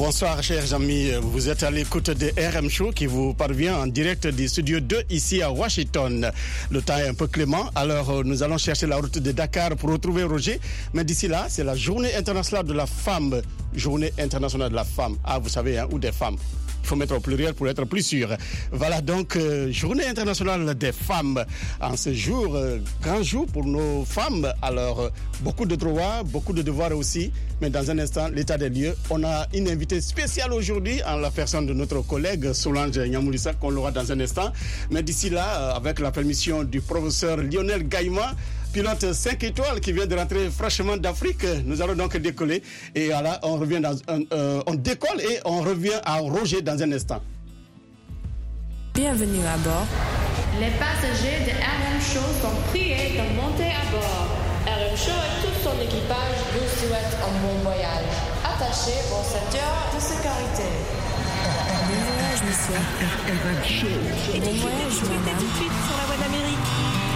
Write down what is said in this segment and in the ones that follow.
Bonsoir chers amis, vous êtes à l'écoute de RM Show qui vous parvient en direct du studio 2 ici à Washington. Le temps est un peu clément, alors nous allons chercher la route de Dakar pour retrouver Roger. Mais d'ici là, c'est la journée internationale de la femme. Journée internationale de la femme. Ah, vous savez, hein, ou des femmes. Il faut mettre au pluriel pour être plus sûr. Voilà donc journée internationale des femmes. En ce jour, grand jour pour nos femmes. Alors, beaucoup de droits, beaucoup de devoirs aussi. Mais dans un instant, l'état des lieux. On a une invitée spéciale aujourd'hui en la personne de notre collègue Solange Nyamulissa qu'on l'aura dans un instant. Mais d'ici là, avec la permission du professeur Lionel Gaïma, pilote 5 étoiles qui vient de rentrer fraîchement d'Afrique. Nous allons donc décoller. Et voilà, on décolle et on revient à Roger dans un instant. Bienvenue à bord. Les passagers de RM Show sont priés de monter à bord. RM Show et tout son équipage vous souhaitent un bon voyage. Attachez vos ceintures de sécurité. Bon voyage, monsieur. RM Show. Bon voyage, madame. Tout de suite sur la voie d'Amérique.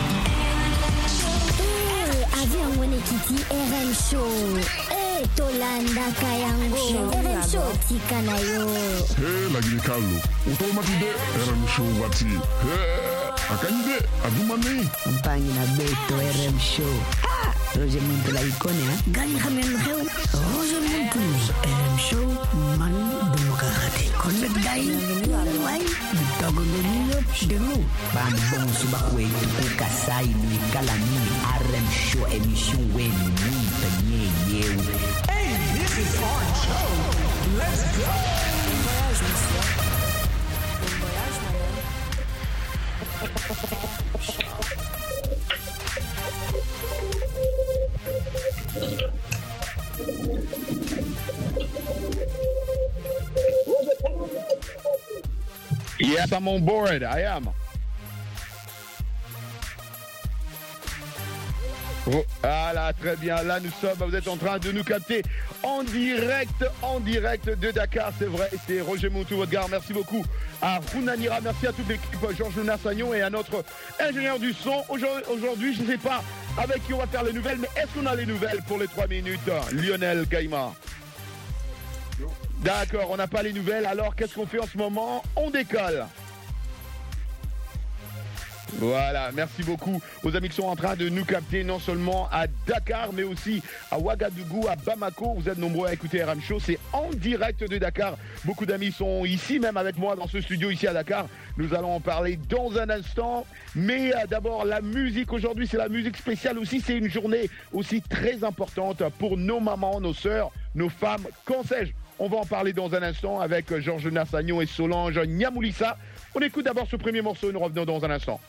Avion Wenekiti RM Show. Tolanda Kayango. RM Show Tikanayo. Lagi Carlo. Automatide RM Show wati. Akanyide adumani. Mpangi na beto RM Show. Roger Muntu la ikone ha. Gani khamen kheu. Roger Muntu RM Show man demokrati. Konne dai. Wai. Dogo nyo demu. Bam bon suba kwe tu kasai ni kalani RM Show emission we ni tanye yew. Hey, this is our show. Let's go. Bon voyage, monsieur. Bon voyage, madame. Yes, I'm on board. I am. Voilà, très bien. Là, vous êtes en train de nous capter en direct de Dakar. C'est vrai, c'est Roger Montou, votre gars. Merci beaucoup à Rounanira. Merci à toute l'équipe, Georges Nassagnon et à notre ingénieur du son. Aujourd'hui, je ne sais pas avec qui on va faire les nouvelles, mais est-ce qu'on a les nouvelles pour les 3 minutes? Lionel Gaïma. D'accord, on n'a pas les nouvelles. Alors, qu'est-ce qu'on fait en ce moment? On décolle. Voilà, merci beaucoup aux amis qui sont en train de nous capter non seulement à Dakar mais aussi à Ouagadougou, à Bamako. Vous êtes nombreux à écouter RM Show, c'est en direct de Dakar. Beaucoup d'amis sont ici même avec moi dans ce studio ici à Dakar. Nous allons en parler dans un instant. Mais d'abord la musique aujourd'hui, c'est la musique spéciale aussi. C'est une journée aussi très importante pour nos mamans, nos sœurs, nos femmes. Qu'en sais-je? On va en parler dans un instant avec Georges Nassagnon et Solange Nyamulissa. On écoute d'abord ce premier morceau et nous revenons dans un instant.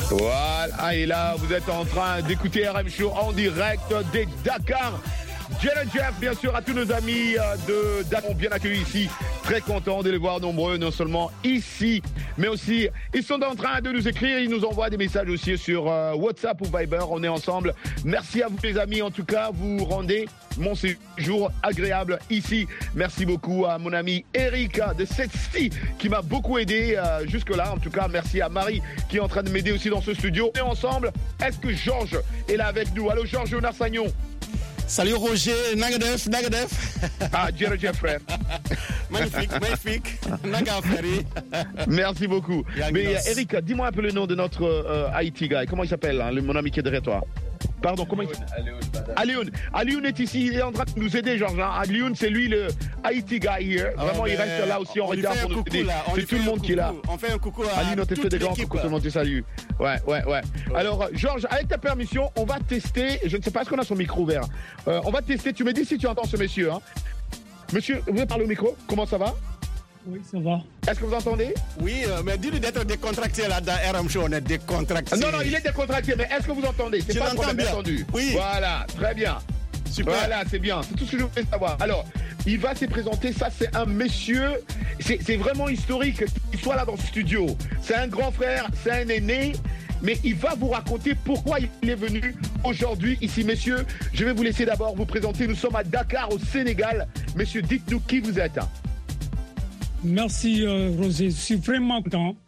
Voilà, et là, vous êtes en train d'écouter RM Show en direct de Dakar. Jeff, bien sûr, à tous nos amis de Dakar, bien accueillis ici. Très content de les voir nombreux, non seulement ici, mais aussi, ils sont en train de nous écrire. Ils nous envoient des messages aussi sur WhatsApp ou Viber. On est ensemble. Merci à vous, les amis. En tout cas, vous rendez mon séjour agréable ici. Merci beaucoup à mon ami Erika de Sexty qui m'a beaucoup aidé jusque-là. En tout cas, merci à Marie qui est en train de m'aider aussi dans ce studio. Et ensemble, est-ce que Georges est là avec nous? Allô, Georges Jonas Sagnon. Salut Roger, Nagadef. Ah, Jeff, frère. Magnifique. Naga Ferry. Merci beaucoup. Mais Erika, dis-moi un peu le nom de notre Haïti guy. Comment il s'appelle, hein, mon ami qui est derrière toi? Pardon, comment il s'appelle? Alioun est ici, il est en train de nous aider, Georges. Hein. Alioun, c'est lui le Haïti guy here. Vraiment, il reste là aussi en retard pour nous aider. C'est tout le monde qui est là. On fait un coucou à Alioun, on te fait des grands coucou, tout le monde te salue. Ouais. Alors, Georges, avec ta permission, on va tester. Je ne sais pas, est-ce qu'on a son micro ouvert? On va tester. Tu me dis si tu entends ce monsieur. Hein. Monsieur, vous pouvez parler au micro? Comment ça va? Oui, ça va. Est-ce que vous entendez? Oui, mais dis-lui d'être décontracté là dans RM Show, on est décontracté. Non, il est décontracté, mais est-ce que vous entendez? C'est pas un problème entendu. Oui. Voilà, très bien. Super. Voilà, c'est bien. C'est tout ce que je voulais savoir. Alors, il va se présenter. Ça, c'est un monsieur. C'est vraiment historique qu'il soit là dans ce studio. C'est un grand frère, c'est un aîné. Mais il va vous raconter pourquoi il est venu aujourd'hui ici. Messieurs, je vais vous laisser d'abord vous présenter. Nous sommes à Dakar, au Sénégal. Messieurs, dites-nous qui vous êtes. Merci Roger, je suis vraiment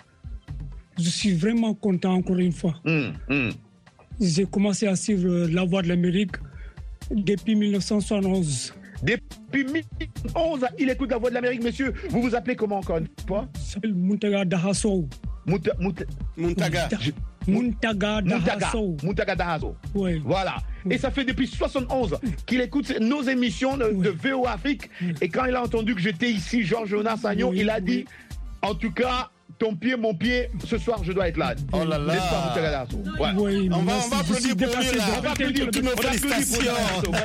content encore une fois. J'ai commencé à suivre La Voix de l'Amérique depuis 1971. Depuis 2011, il écoute La Voix de l'Amérique, messieurs. Vous vous appelez comment encore une fois? Il s'appelle Muntaga Dahaso. Muntaga Dahaso. Oui. Voilà. Et ça fait depuis 71 qu'il écoute nos émissions de VO Afrique. Et quand il a entendu que j'étais ici, Georges Jonas Sagnon, il a dit, en tout cas, ton pied, mon pied, ce soir je dois être là. Oh là là. N'est-ce pas, Muntaga Dahaso? Ouais. Oui, on va applaudir pour lui là. On va applaudir toutes nos félicitations.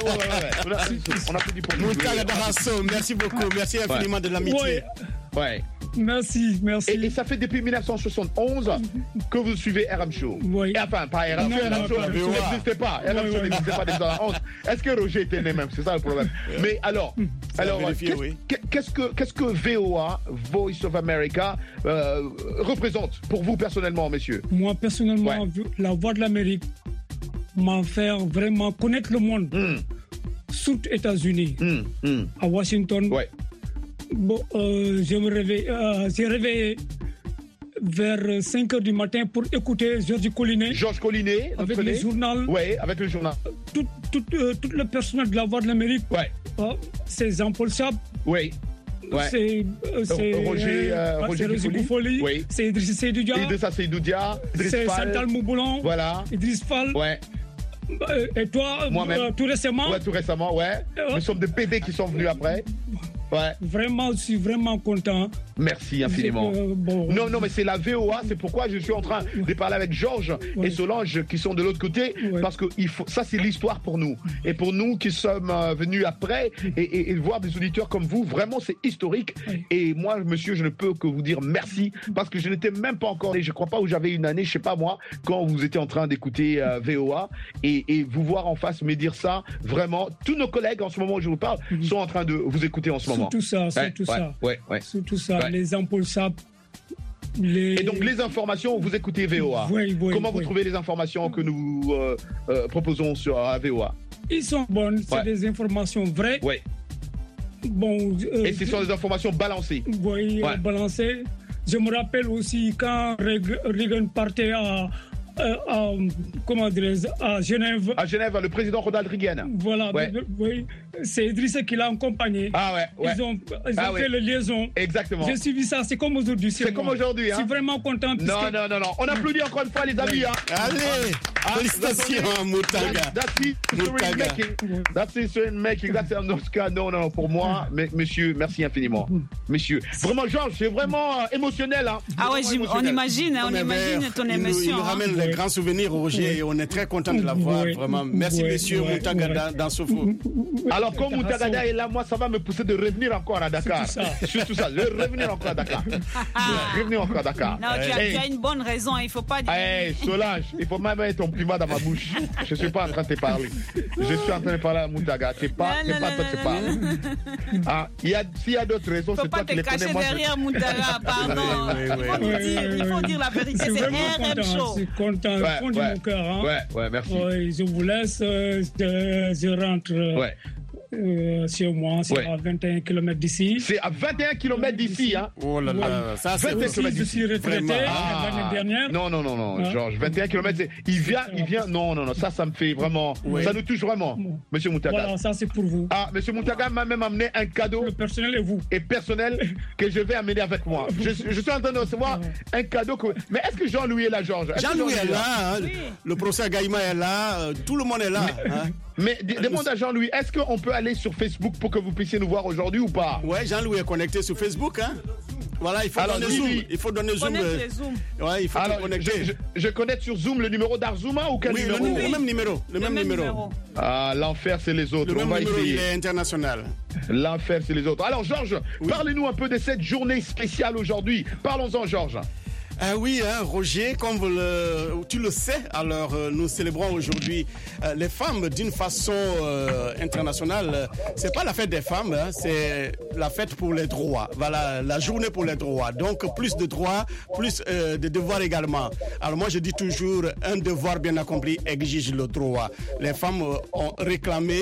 On applaudit pour lui. Muntaga Dahaso, merci beaucoup. Merci infiniment de l'amitié. Ouais. Merci. Et ça fait depuis 1971 que vous suivez RM Show. Oui. Et enfin, pas RM Show, RM Show n'existait pas. RM Show n'existait pas depuis 1971. Est-ce que Roger était né même? C'est ça le problème. Mais alors qu'est-ce que VOA, Voice of America, représente pour vous personnellement, messieurs? Moi, personnellement, La Voix de l'Amérique m'a fait vraiment connaître le monde. Surtout États-Unis, à Washington. Ouais. Bon, j'ai réveillé vers 5h du matin pour écouter Georges Collinet. Avec le journal. Oui, avec le journal. Tout le personnel de La Voix de l'Amérique. Ouais. C'est Jean-Paul Chab. Oui. Ouais. C'est Roger Goufoli. Oui. C'est Idriss Seydou Dia. C'est Chantal Mouboulon. Voilà. Idriss Fall. Ouais. Et toi, moi-même. tout récemment. Ouais, tout récemment, ouais. Nous sommes des PD qui sont venus après. Ouais. Vraiment, je suis vraiment content. Merci infiniment. Non, mais c'est la VOA, c'est pourquoi je suis en train de parler avec Georges et Solange qui sont de l'autre côté, parce que ça c'est l'histoire pour nous. Et pour nous qui sommes venus après et voir des auditeurs comme vous, vraiment c'est historique. Et moi, monsieur, je ne peux que vous dire merci, parce que je n'étais même pas encore né, je crois pas, où j'avais une année, je sais pas moi, quand vous étiez en train d'écouter VOA, et vous voir en face me dire ça, vraiment, tous nos collègues en ce moment où je vous parle sont en train de vous écouter en ce moment. Tout ça. Les Jean-Paul Chab. Et donc les informations, vous écoutez VOA. Comment vous trouvez les informations que nous proposons sur VOA? Ils sont bonnes, c'est des informations vraies. Oui. Bon, et ce sont des informations balancées. Oui, balancées. Je me rappelle aussi quand Reagan partait à Genève. À Genève, le président Ronald Reagan. Voilà, c'est Idriss qui l'a accompagné. Ils ont fait la liaison. Exactement. J'ai suivi ça, c'est comme aujourd'hui. C'est comme aujourd'hui. Je suis vraiment content. Non. On applaudit encore une fois les amis. Allez. Félicitations, Moutaga. That's history making. That's un Oscar. Non, pour moi, monsieur, merci infiniment. Monsieur, vraiment, Georges, c'est vraiment émotionnel. Hein. Ah ouais, on imagine ton émotion. Il nous ramène les grands souvenirs, Roger, et on est très content de l'avoir, vraiment. Merci, monsieur Moutaga dans ce fou. Alors, comme Moutaga est là, moi, ça va me pousser de revenir encore à Dakar. Surtout ça, de revenir encore à Dakar. Non, tu as une bonne raison, il faut pas dire. Solange, il faut même mettre ton piment dans ma bouche. Je suis pas en train de te parler. Je suis en train de parler à Moutaga. C'est pas toi qui parles. Ah, s'il y a d'autres raisons, c'est toi qui les connais. Faut pas te cacher derrière Moutaga, pardon. Il faut dire la vérité, c'est RM Show. Je suis content, fond de mon cœur. Ouais, merci. Je vous laisse, je rentre. Chez moi, c'est à 21 km d'ici. C'est à 21 km d'ici, hein? Oh là là, ça c'est 21 km d'ici. Je suis retraité l'année dernière. Non, Georges, 21 km, il vient, non, ça me fait vraiment, ça nous touche vraiment, monsieur Moutaga. Voilà, ça c'est pour vous. Ah, monsieur Moutaga m'a même amené un cadeau. Le personnel et vous. Et personnel que je vais amener avec moi. Je suis en train de recevoir un cadeau. Mais est-ce que Jean-Louis est là, Georges? Jean-Louis est là, le professeur Gaïma est là, tout le monde est là. Mais demande à Jean-Louis, est-ce qu'on peut aller sur Facebook pour que vous puissiez nous voir aujourd'hui ou pas? Ouais, Jean-Louis est connecté sur Facebook, hein. Voilà, il faut donner Zoom. Il faut donner Zoom. Ouais, il faut te connecter. Je connecte sur Zoom le numéro d'Arzuma ou quel numéro? Le même numéro. Ah, l'enfer, c'est les autres. Le même numéro, il est international. L'enfer, c'est les autres. Alors, Georges, parlez-nous un peu de cette journée spéciale aujourd'hui. Parlons-en, Georges. Oui, Roger, comme tu le sais, alors nous célébrons aujourd'hui les femmes d'une façon internationale. C'est pas la fête des femmes, c'est la fête pour les droits. Voilà, la journée pour les droits. Donc plus de droits, plus de devoirs également. Alors moi je dis toujours, un devoir bien accompli exige le droit. Les femmes ont réclamé,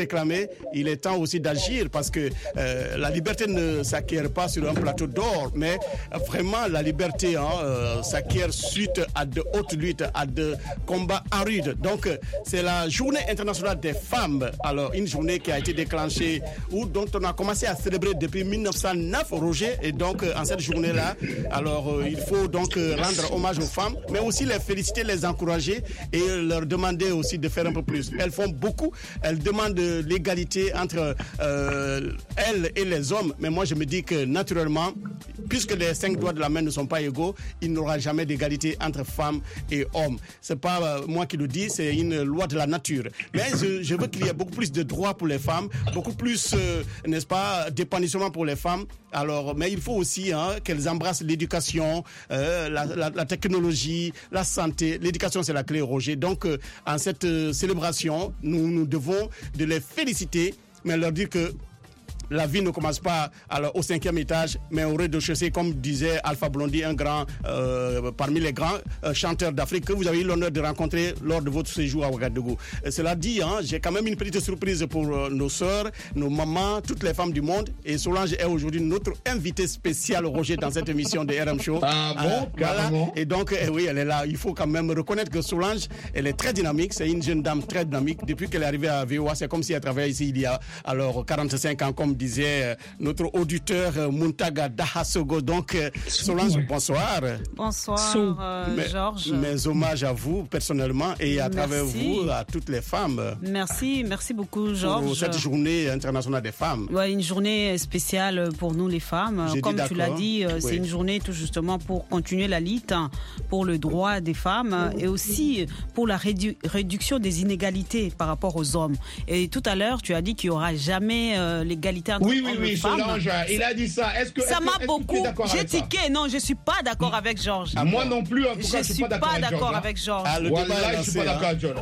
il est temps aussi d'agir parce que la liberté ne s'acquiert pas sur un plateau d'or, mais vraiment la liberté s'acquiert suite à de hautes luttes, à de combats arides. Donc, c'est la journée internationale des femmes. Alors, une journée qui a été déclenchée ou dont on a commencé à célébrer depuis 1909, Roger. Et donc, en cette journée-là, alors, il faut donc rendre hommage aux femmes, mais aussi les féliciter, les encourager et leur demander aussi de faire un peu plus. Elles font beaucoup. Elles demandent l'égalité entre elles et les hommes. Mais moi, je me dis que naturellement, puisque les 5 doigts de la main ne sont pas égaux, il n'y aura jamais d'égalité entre femmes et hommes. C'est pas moi qui le dis, c'est une loi de la nature. Mais je veux qu'il y ait beaucoup plus de droits pour les femmes, beaucoup plus, n'est-ce pas, d'épanouissement pour les femmes. Alors, mais il faut aussi qu'elles embrassent l'éducation, la technologie, la santé. L'éducation, c'est la clé, Roger. Donc, en cette célébration, nous devons de les féliciter, mais leur dire que la vie ne commence pas au 5e étage, mais au rez-de-chaussée, comme disait Alpha Blondy, un grand, parmi les grands chanteurs d'Afrique que vous avez eu l'honneur de rencontrer lors de votre séjour à Ouagadougou. Cela dit, j'ai quand même une petite surprise pour nos sœurs, nos mamans, toutes les femmes du monde. Et Solange est aujourd'hui notre invitée spéciale, Roger, dans cette émission de RM Show. Ah bon, voilà. Et donc, oui, elle est là. Il faut quand même reconnaître que Solange, elle est très dynamique. C'est une jeune dame très dynamique. Depuis qu'elle est arrivée à VOA, c'est comme si elle travaillait ici il y a alors 45 ans, comme disait notre auditeur Moutaga Dahasogo. Donc, Solange, bonsoir. Bonsoir, Georges. Mes hommages à vous personnellement et à travers vous, à toutes les femmes. Merci beaucoup, Georges. Pour cette journée internationale des femmes. Ouais, une journée spéciale pour nous les femmes. Comme tu l'as dit, c'est une journée tout justement pour continuer la lutte pour le droit des femmes et aussi pour la réduction des inégalités par rapport aux hommes. Et tout à l'heure, tu as dit qu'il n'y aura jamais l'égalité entre hommes et femmes. Solange, il a dit ça. Ça m'a beaucoup. J'ai tiqué. Non, je ne suis pas d'accord avec Georges. Moi non plus, en tout cas, je ne suis pas d'accord avec Georges. Le débat, je ne suis pas d'accord avec Georges.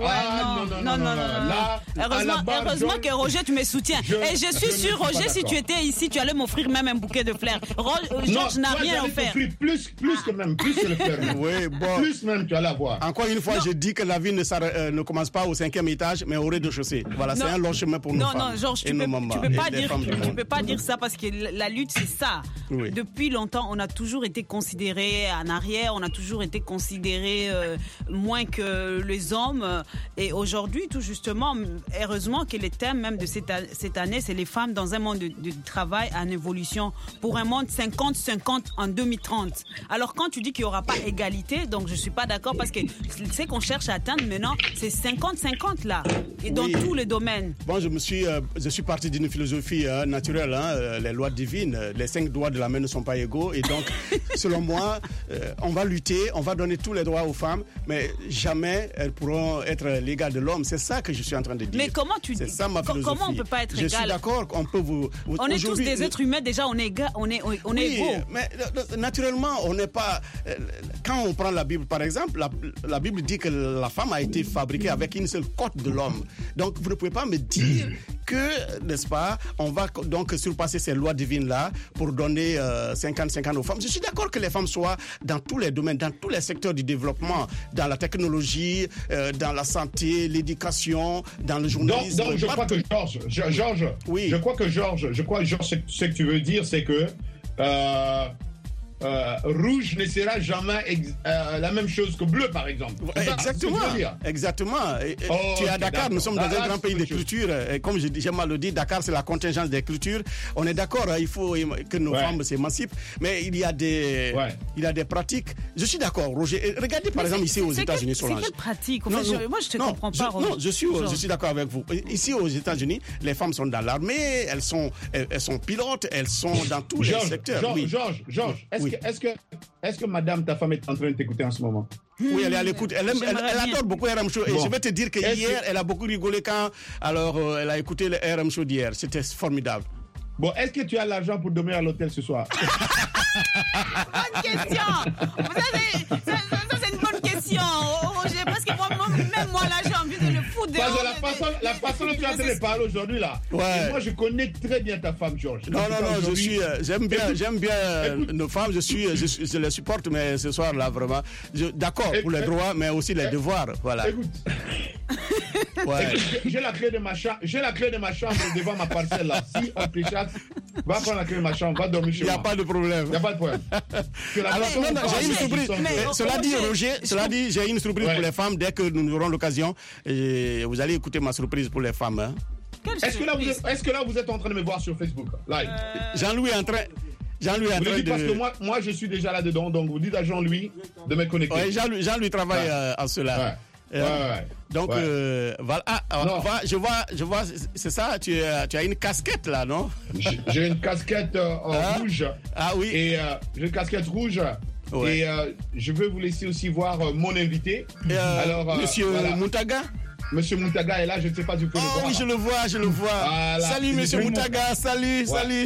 Non. Heureusement que Roger, tu me soutiens. Et je suis sûr, Roger, si tu étais ici, tu allais m'offrir même un bouquet de fleurs. Georges n'a rien offert. Plus que même, plus que le fleur. Oui, bon. Plus même, tu allais avoir. Encore une fois, je dis que la vie ne commence pas au 5e étage, mais au rez-de-chaussée. Voilà, c'est un long chemin pour nous. Non, Georges, tu ne peux pas dire Tu ne peux pas dire ça parce que la lutte, c'est ça. Oui. Depuis longtemps, on a toujours été considérés en arrière, on a toujours été considérés moins que les hommes. Et aujourd'hui, tout justement, heureusement que le thème même de cette année, c'est les femmes dans un monde de travail en évolution pour un monde 50-50 en 2030. Alors quand tu dis qu'il n'y aura pas égalité, donc je ne suis pas d'accord parce que ce qu'on cherche à atteindre maintenant, c'est 50-50 là, et dans tous les domaines. Bon, je suis parti d'une philosophie naturelle, les lois divines, les 5 doigts de la main ne sont pas égaux, et donc selon moi, on va lutter, on va donner tous les droits aux femmes, mais jamais elles pourront être l'égale de l'homme. C'est ça que je suis en train de dire. Mais comment tu dis? C'est ça ma philosophie. Comment on peut pas être égal? Je suis d'accord, on peut vous. On est tous des êtres humains, déjà on est égaux. Mais naturellement, on n'est pas. Quand on prend la Bible par exemple, la Bible dit que la femme a été fabriquée avec une seule côte de l'homme. Donc vous ne pouvez pas me dire que, n'est-ce pas, on va donc surpasser ces lois divines-là pour donner 50-50 aux femmes. Je suis d'accord que les femmes soient dans tous les domaines, dans tous les secteurs du développement, dans la technologie, dans la santé, l'éducation, dans le journalisme. Donc je crois que Georges, oui. Je crois que Georges, ce que tu veux dire, c'est que rouge ne sera jamais la même chose que bleu, par exemple. Exactement. Tu es à Dakar, nous sommes dans un grand pays de culture. Et comme j'ai mal le dit, Dakar, c'est la contingence des cultures. On est d'accord, il faut que nos femmes s'émancipent. Mais il y a des pratiques. Je suis d'accord, Roger. Regardez, par exemple, ici aux États-Unis, Solange. C'est quelle pratique? Moi, je ne te comprends pas, Roger. Non, je suis d'accord avec vous. Ici aux États-Unis, les femmes sont dans l'armée, elles sont pilotes, elles sont dans tous les secteurs. Georges, est-ce que madame, ta femme, est en train de t'écouter en ce moment? Oui, elle est à l'écoute. Elle adore beaucoup RM Show. Et je vais te dire que hier, elle a beaucoup rigolé quand elle a écouté le RM Show d'hier. C'était formidable. Bon, est-ce que tu as l'argent pour dormir à l'hôtel ce soir? Bonne question. Ça, c'est une bonne question, Roger. Parce que même moi, là, j'ai envie de le foutre dehors. La façon dont tu as de parler aujourd'hui, là. Ouais. Moi, je connais très bien ta femme, Georges. Non, j'aime bien nos femmes. Je les supporte, mais ce soir, là, vraiment, d'accord pour les droits, mais aussi les devoirs. Voilà. Écoute. Ouais. J'ai la clé de ma chambre devant ma parcelle là. Si on te chasse, va prendre la clé de ma chambre, va dormir chez moi. Il n'y a pas de problème. Il n'y a pas de problème. Alors, j'ai une surprise. Cela dit, Roger, j'ai une surprise pour les femmes dès que nous aurons l'occasion. Vous allez écouter ma surprise pour les femmes. Hein. Est-ce que là vous êtes en train de me voir sur Facebook live? Jean-Louis est en train. Parce que moi je suis déjà là-dedans, donc vous dites à Jean-Louis de me connecter. Oui, Jean-Louis travaille en cela. Donc, voilà. Je vois, c'est ça, tu as une casquette là, non? J'ai une casquette rouge. Ah oui. Et j'ai une casquette rouge. Ouais. Et je veux vous laisser aussi voir mon invité. Alors, Monsieur Moutaga. Monsieur Moutaga est là, je ne sais pas si vous pouvez le voir. Oui, je le vois. Voilà. Salut, Monsieur Moutaga, salut.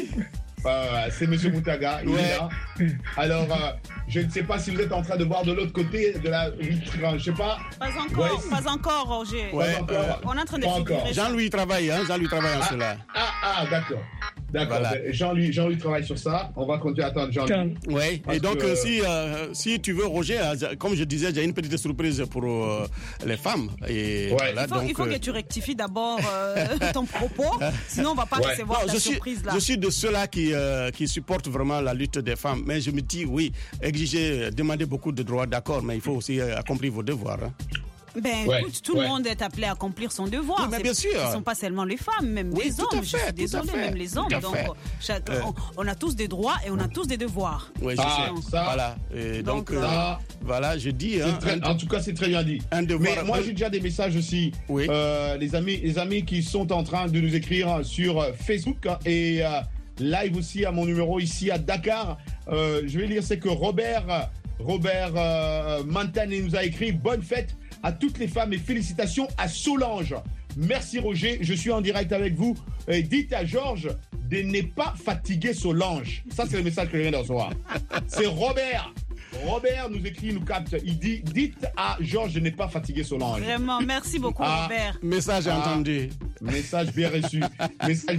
C'est Monsieur Moutaga, il est là. Alors, je ne sais pas si vous êtes en train de voir de l'autre côté de la vitre, je ne sais pas. Pas encore, Roger. Ouais, on est en train de figurer. Jean-Louis travaille, en cela. D'accord. Voilà. Jean-Louis travaille sur ça. On va continuer à attendre Jean-Louis. Oui, et donc si tu veux, Roger, comme je disais, j'ai une petite surprise pour les femmes. Et voilà, il faut que tu rectifies d'abord ton propos, sinon on ne va pas recevoir ta surprise là. Je suis de ceux-là qui supportent vraiment la lutte des femmes. Mais je me dis, oui, demander beaucoup de droits, d'accord, mais il faut aussi accomplir vos devoirs. Hein. Écoute, tout le monde est appelé à accomplir son devoir. Oui, mais bien sûr. Ce ne sont pas seulement les femmes, même les hommes. Je suis désolée, même les hommes. Donc, on a tous des droits et on a tous des devoirs. Oui, je sais. Voilà. Et donc, voilà, je dis. En tout cas, c'est très bien dit. Mais moi, j'ai déjà des messages aussi. Oui. Les amis qui sont en train de nous écrire sur Facebook et live aussi à mon numéro ici à Dakar. Je vais lire, c'est que Robert Mantane nous a écrit « Bonne fête à toutes les femmes et félicitations à Solange. Merci Roger, je suis en direct avec vous. Et dites à Georges de ne pas fatiguer Solange. » Ça, c'est le message que je viens de recevoir. C'est Robert. Robert nous écrit, nous capte. Il dit « Dites à Georges de ne pas fatiguer Solange. » Vraiment, merci beaucoup Robert. Message entendu. Message bien reçu.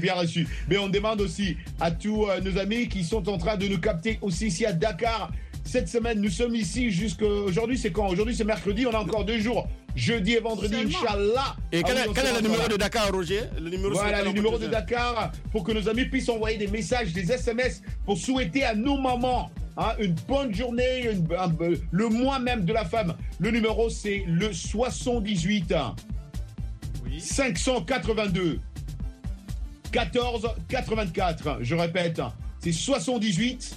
Mais on demande aussi à tous nos amis qui sont en train de nous capter aussi ici à Dakar. cette semaine, nous sommes ici jusqu'aujourd'hui. C'est quand? Aujourd'hui, c'est mercredi. On a encore 2 jours. Jeudi et vendredi, Inch'Allah. Et quel est le numéro de Dakar, Roger? Le numéro de Dakar pour que nos amis puissent envoyer des messages, des SMS pour souhaiter à nos mamans une bonne journée, le mois même de la femme. Le numéro, c'est le 78 582 14 84. Je répète, c'est 78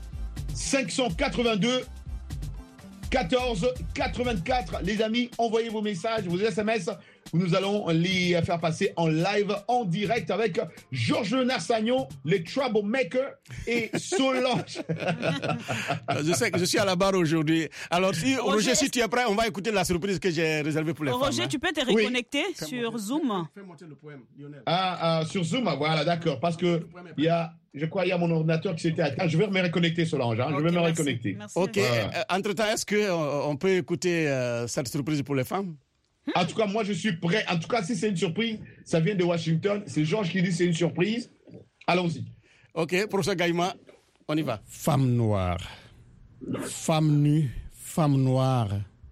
582 14 84. Les amis, envoyez vos messages, vos SMS. Nous allons les faire passer en live, en direct avec Georges Narsagnon, les Troublemakers et Solange. Je sais que je suis à la barre aujourd'hui. Alors, Roger, si tu es prêt, on va écouter la surprise que j'ai réservée pour les femmes. Roger, tu peux te reconnecter sur Zoom. Fais monter le poème, Lionel. Sur Zoom, voilà, d'accord. Parce que il y a mon ordinateur qui s'était atteint. Je vais me reconnecter, Solange. Je vais me reconnecter. Merci. Ok. Entre-temps, est-ce qu'on peut écouter cette surprise pour les femmes? En tout cas, moi, je suis prêt. En tout cas, si c'est une surprise, ça vient de Washington. C'est Georges qui dit que c'est une surprise. Allons-y. Ok, professeur Gaïma, on y va. Femme noire, femme nue, femme noire,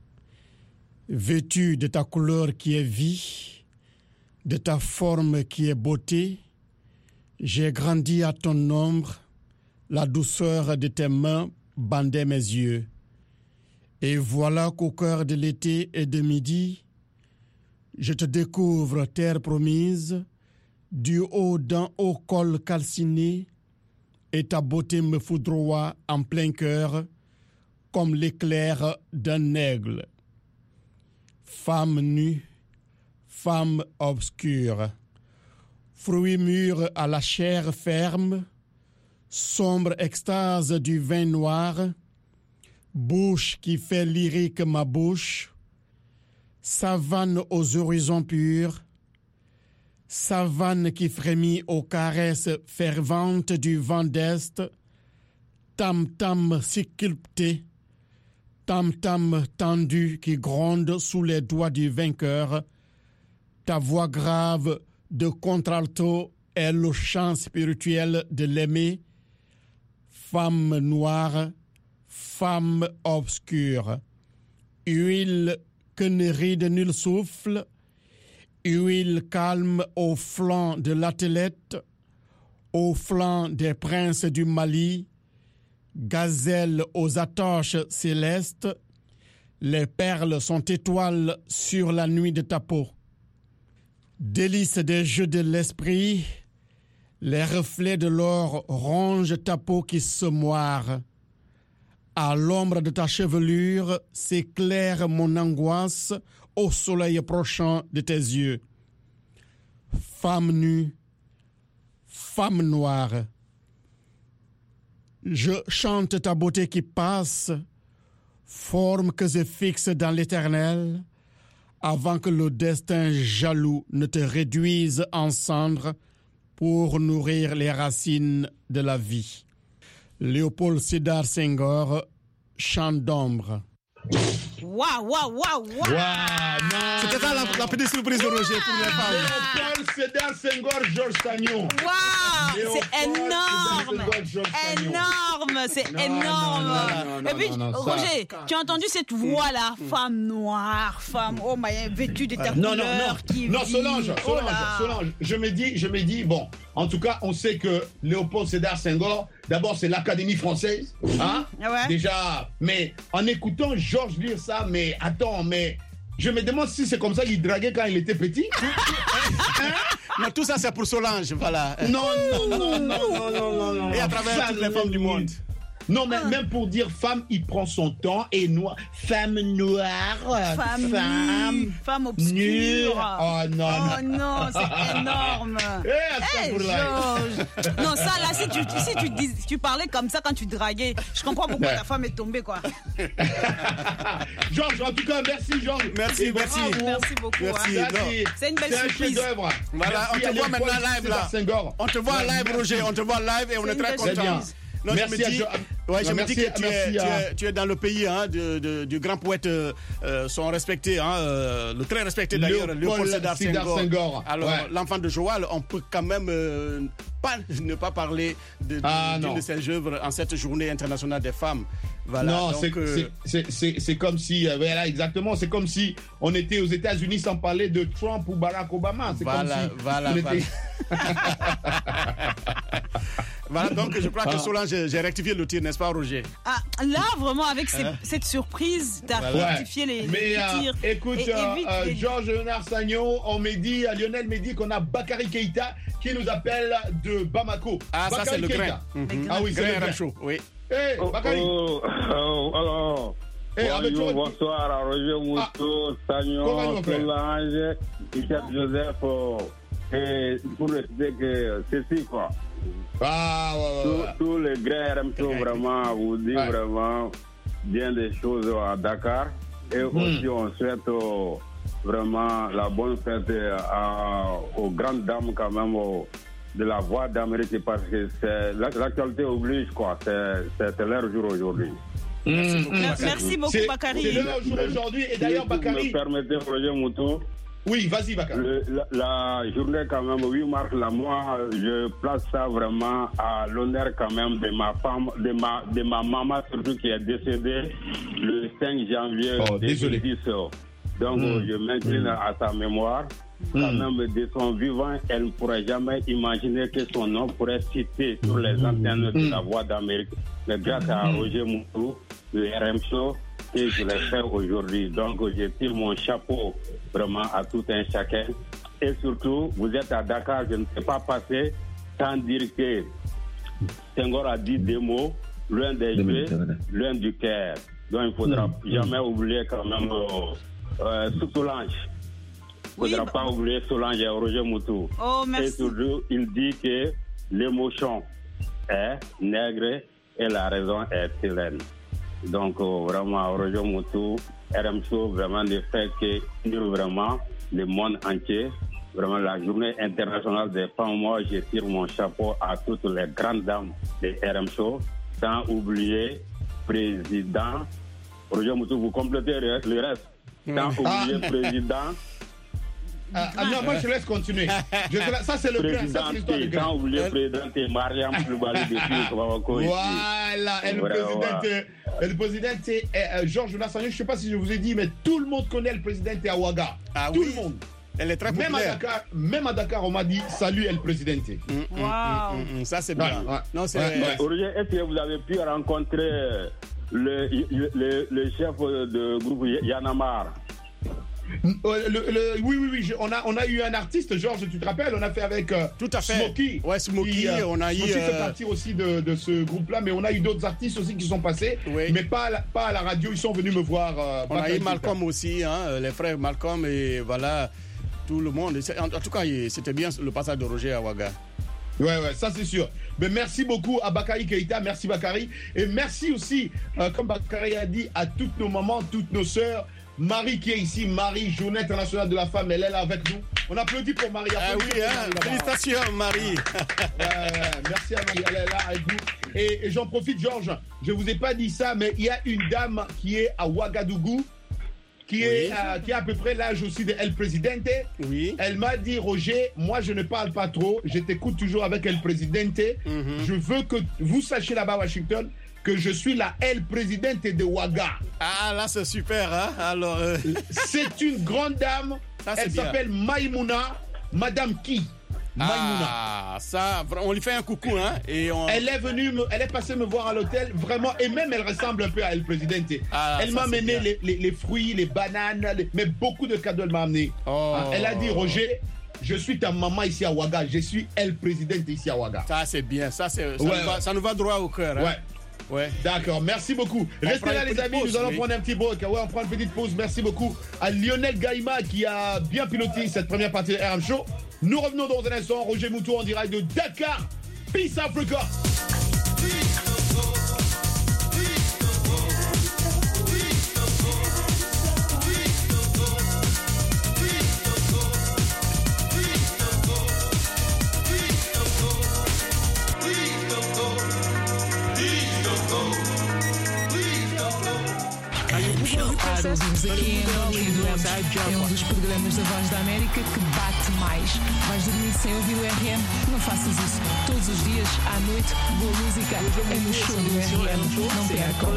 vêtue de ta couleur qui est vie, de ta forme qui est beauté, j'ai grandi à ton ombre, la douceur de tes mains bandait mes yeux. Et voilà qu'au cœur de l'été et de midi, je te découvre, terre promise, du haut d'un haut col calciné, et ta beauté me foudroie en plein cœur, comme l'éclair d'un aigle. Femme nue, femme obscure, fruit mûr à la chair ferme, sombre extase du vin noir, bouche qui fait lyrique ma bouche, savane aux horizons purs, savane qui frémit aux caresses ferventes du vent d'Est, tam-tam sculpté, tam-tam tendu qui gronde sous les doigts du vainqueur, ta voix grave de contralto est le chant spirituel de l'aimer, femme noire, femme obscure, huile que ne ride nul souffle, huile calme au flanc de l'athlète, au flanc des princes du Mali, gazelle aux attaches célestes, les perles sont étoiles sur la nuit de ta peau. Délice des jeux de l'esprit, les reflets de l'or rongent ta peau qui se moire. À l'ombre de ta chevelure s'éclaire mon angoisse au soleil prochain de tes yeux. Femme nue, femme noire, je chante ta beauté qui passe, forme que je fixe dans l'éternel, avant que le destin jaloux ne te réduise en cendres pour nourrir les racines de la vie. Léopold Sédar Senghor, Chant d'ombre. Waouh. C'était ça la petite surprise de Roger pour les femmes. Léopold Sédar Senghor, Georges Sagnon. Waouh, c'est énorme. C'est énorme. Et puis, Roger, tu as entendu cette voix-là, femme noire, femme, oh my, vêtue de ta couleur. Non, Solange. Je me dis, bon, en tout cas, on sait que Léopold Sédar Senghor, d'abord, c'est l'Académie française, hein, ouais. Déjà, mais en écoutant Georges lire ça, mais attends, mais je me demande si c'est comme ça qu'il draguait quand il était petit. Non, tout ça, c'est pour Solange, voilà. Non. Et à travers toutes les femmes du monde. Non, mais même pour dire femme, il prend son temps et noir. Femme noire. Femme obscure. Oh non, c'est énorme. Georges. Non, ça là, si tu parlais comme ça quand tu draguais, je comprends pourquoi ta femme est tombée, quoi. Georges, en tout cas, merci, Georges. Merci. Merci beaucoup. Merci. C'est une belle surprise. Voilà, on te voit maintenant live là. On te voit live, Roger. On te voit live et on est très contents. Merci Ouais, je me dis que tu es dans le pays du grand poète, son respecté, le très respecté d'ailleurs, Léopold Sédar Senghor. Alors, l'enfant de Joal, on peut quand même ne pas parler d'une de ses œuvres en cette journée internationale des femmes. Voilà, non, donc, c'est comme si, voilà, exactement, c'est comme si on était aux États-Unis sans parler de Trump ou Barack Obama. C'est comme si voilà. Voilà, donc je crois que Solange, j'ai rectifié le tir, n'est-ce pas, Roger? Là, vraiment, avec cette surprise, tu as rectifié les tirs. Écoute, Georges Léonard Sagnon, Lionel me dit qu'on a Bakary Keïta qui nous appelle de Bamako. Bakary ça, c'est le grain. Ah oui, c'est le grain. Chaud, oui. Bakary. Alors. Bonsoir à Roger Moutou, Sagnon, Solange, Michel Joseph. Et pour le dire que c'est quoi. Tous les grands RMC vraiment vous disent vraiment bien des choses à Dakar. Et aussi on souhaite vraiment la bonne fête aux grandes dames quand même de la Voix d'Amérique parce que l'actualité oblige quoi. C'est leur jour aujourd'hui. Merci beaucoup Bakary. C'est leur jour aujourd'hui et d'ailleurs Bakary. Si vous me permettez Roger Moutou. Oui, vas-y, Bakary. La journée, quand même, 8 mars, là, moi, je place ça vraiment à l'honneur, quand même, de ma femme, de ma maman, surtout, qui est décédée le 5 janvier 2010. Donc, je m'incline à sa mémoire. Quand même, de son vivant, elle ne pourrait jamais imaginer que son nom pourrait citer sur les antennes de la Voix d'Amérique. Mais grâce à Roger Moutou, le RM Show, et je l'ai fait aujourd'hui. Donc, je tire mon chapeau vraiment à tout un chacun. Et surtout, vous êtes à Dakar, je ne sais pas passer sans dire que Senghor a dit des mots, loin des yeux, loin du cœur. Donc, il ne faudra jamais oublier quand même Solange. Il ne faudra pas oublier Solange et Roger Moutou. Oh, merci. Et surtout, il dit que l'émotion est nègre et la raison est hélène. Donc, vraiment, Roger Moutou, RM Show, vraiment, le fait qu'il vraiment le monde entier, vraiment la journée internationale des femmes, moi, je tire mon chapeau à toutes les grandes dames de RM Show, sans oublier président. Roger Moutou, vous complétez le reste. Sans oublier président. Non, moi je laisse continuer. Ça c'est le président. Ça, c'est l'histoire du grand. Sans oublier président Mariam Ploubali depuis Bamako. Voilà. Et le président c'est Georges Léonard Sagnon. Je ne sais pas si je vous ai dit, mais tout le monde connaît le président à Ouaga. Tout le monde. Elle est très populaire. Même à Dakar, on m'a dit salut El Presidente. Ça c'est bien. Non, Roger, est-ce que vous avez pu rencontrer le chef de groupe Yanamar? Oui, on a eu un artiste, Georges, tu te rappelles, on a fait avec tout à fait. Smokey. Ouais, Smokey, on a eu. Smokey fait partie aussi de ce groupe-là, mais on a eu d'autres artistes aussi qui sont passés, mais pas à la radio, ils sont venus me voir. On a eu Malcolm aussi, les frères Malcolm, et voilà, tout le monde. En tout cas, c'était bien le passage de Roger à Ouaga. Ouais, ça c'est sûr. Mais merci beaucoup à Bakary Keïta, merci Bakary. Et merci aussi, comme Bakary a dit, à toutes nos mamans, toutes nos sœurs. Marie qui est ici, Marie, Journée internationale de la femme, elle est là avec nous. On applaudit pour Marie. Félicitations Marie. Merci à Marie, elle est là avec nous. Et j'en profite, Georges, je ne vous ai pas dit ça, mais il y a une dame qui est à Ouagadougou, qui a à peu près l'âge aussi de El Presidente. Oui. Elle m'a dit, Roger, moi je ne parle pas trop, je t'écoute toujours avec El Presidente. Je veux que vous sachiez là-bas à Washington que je suis la El Presidente de Ouaga. Ah, là, c'est super, hein? Alors, c'est une grande dame. Elle s'appelle Maïmouna. Madame qui? Maïmouna. Ah, ça, on lui fait un coucou, hein? Elle est venue, elle est passée me voir à l'hôtel, vraiment, et même elle ressemble un peu à El Presidente. Elle m'a amené les fruits, les bananes, mais beaucoup de cadeaux elle m'a amené. Elle a dit, Roger, je suis ta maman ici à Ouaga, je suis El Presidente ici à Ouaga. Ça, c'est bien, ça nous va droit au cœur, hein? Ouais. D'accord, merci beaucoup. Restez là les amis, nous allons prendre un petit break. On prend une petite pause. Merci beaucoup à Lionel Gaïma qui a bien piloté cette première partie de RM Show. Nous revenons dans un instant. Roger Moutou en direct de Dakar. Peace Africa. Go. Estamos aqui em Angola e é um dos programas da Voz da América que bate mais. Vais dormir sem ouvir o RM? Não faças isso. Todos os dias, à noite, boa música é no show do RM. Não percam.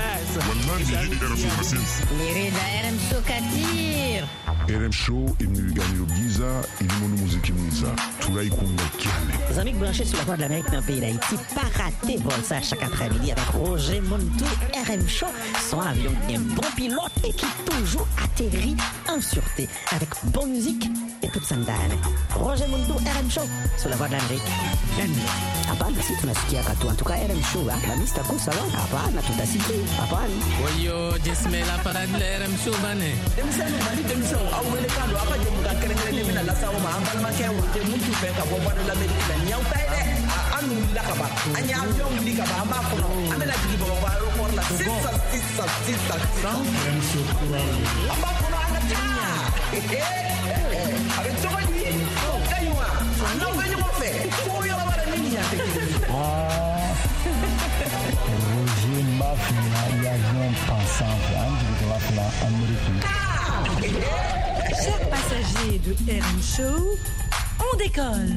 Querida RM Show Katir. RM Show imnigani giza ilimono muziki mwiza tunaikunga kiane. Les amis branchés sur la Voix de l'Amérique dans le pays d'Haïti, pas rater vol ça chaque après-midi avec Roger Montou. RM Show, son avion bien bon pilote et qui toujours atterrit en sûreté avec bonne musique et toute sa dame. Roger Montou, RM Show sur la Voix de l'Amérique. Hapana, si tunasikia katu. En tout cas, RM Show, la lista kwa salon. Hapana, tutasikia. Hapana. Oyo, jesme la parade de RM Show bane. Demisano, mali demisano. Awele kando, apa je muka kerengere mina la sawo ma ambal ma ke wote mutu fe ka bo bado la Amerique la nyaw tay de. Anu la ka ba. Anya avion li ka ba ma ko no. Amela digi bo ba ro por la sissa. RM Show kuralo. Amba ko no ana ta. Avec toi lui. Kaywa. Non venez mo fe. Ko yo la bara ni ya te. Roger Mafia et avion pensant en Amérique. Chers passagers de RM Show, on décolle.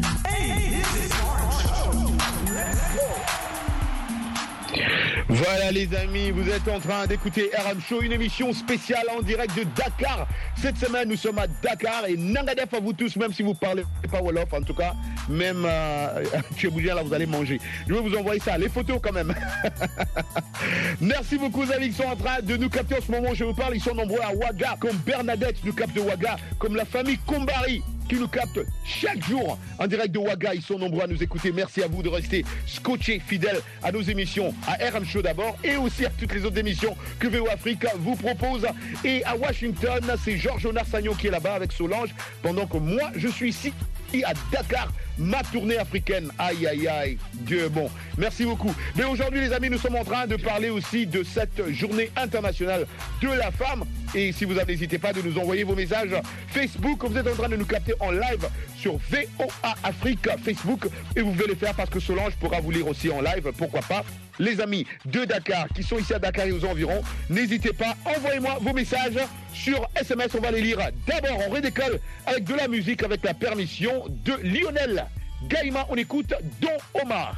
Voilà les amis, vous êtes en train d'écouter RM Show, une émission spéciale en direct de Dakar. Cette semaine, nous sommes à Dakar et Nangadef à vous tous, même si vous parlez pas Wolof, en tout cas, même tu es bougé là, vous allez manger. Je vais vous envoyer ça, les photos quand même. Merci beaucoup aux amis qui sont en train de nous capter en ce moment où je vous parle. Ils sont nombreux à Ouaga, comme Bernadette nous capte de Ouaga, comme la famille Kombari qui nous capte chaque jour en direct de Ouaga. Ils sont nombreux à nous écouter. Merci à vous de rester scotchés, fidèles à nos émissions, à RM Show d'abord, et aussi à toutes les autres émissions que VO Afrique vous propose. Et à Washington, c'est Georges Onarsagnon qui est là-bas avec Solange, pendant que moi, je suis ici à Dakar, ma tournée africaine. Aïe, aïe, aïe, Dieu bon. Merci beaucoup. Mais aujourd'hui, les amis, nous sommes en train de parler aussi de cette journée internationale de la femme. Et si vous avez, n'hésitez pas de nous envoyer vos messages Facebook. Vous êtes en train de nous capter en live sur VOA Afrique Facebook. Et vous pouvez le faire parce que Solange pourra vous lire aussi en live. Pourquoi pas? Les amis de Dakar qui sont ici à Dakar et aux environs, n'hésitez pas, envoyez-moi vos messages sur SMS, on va les lire. D'abord, on redécolle avec de la musique, avec la permission de Lionel Gaïma. On écoute Don Omar.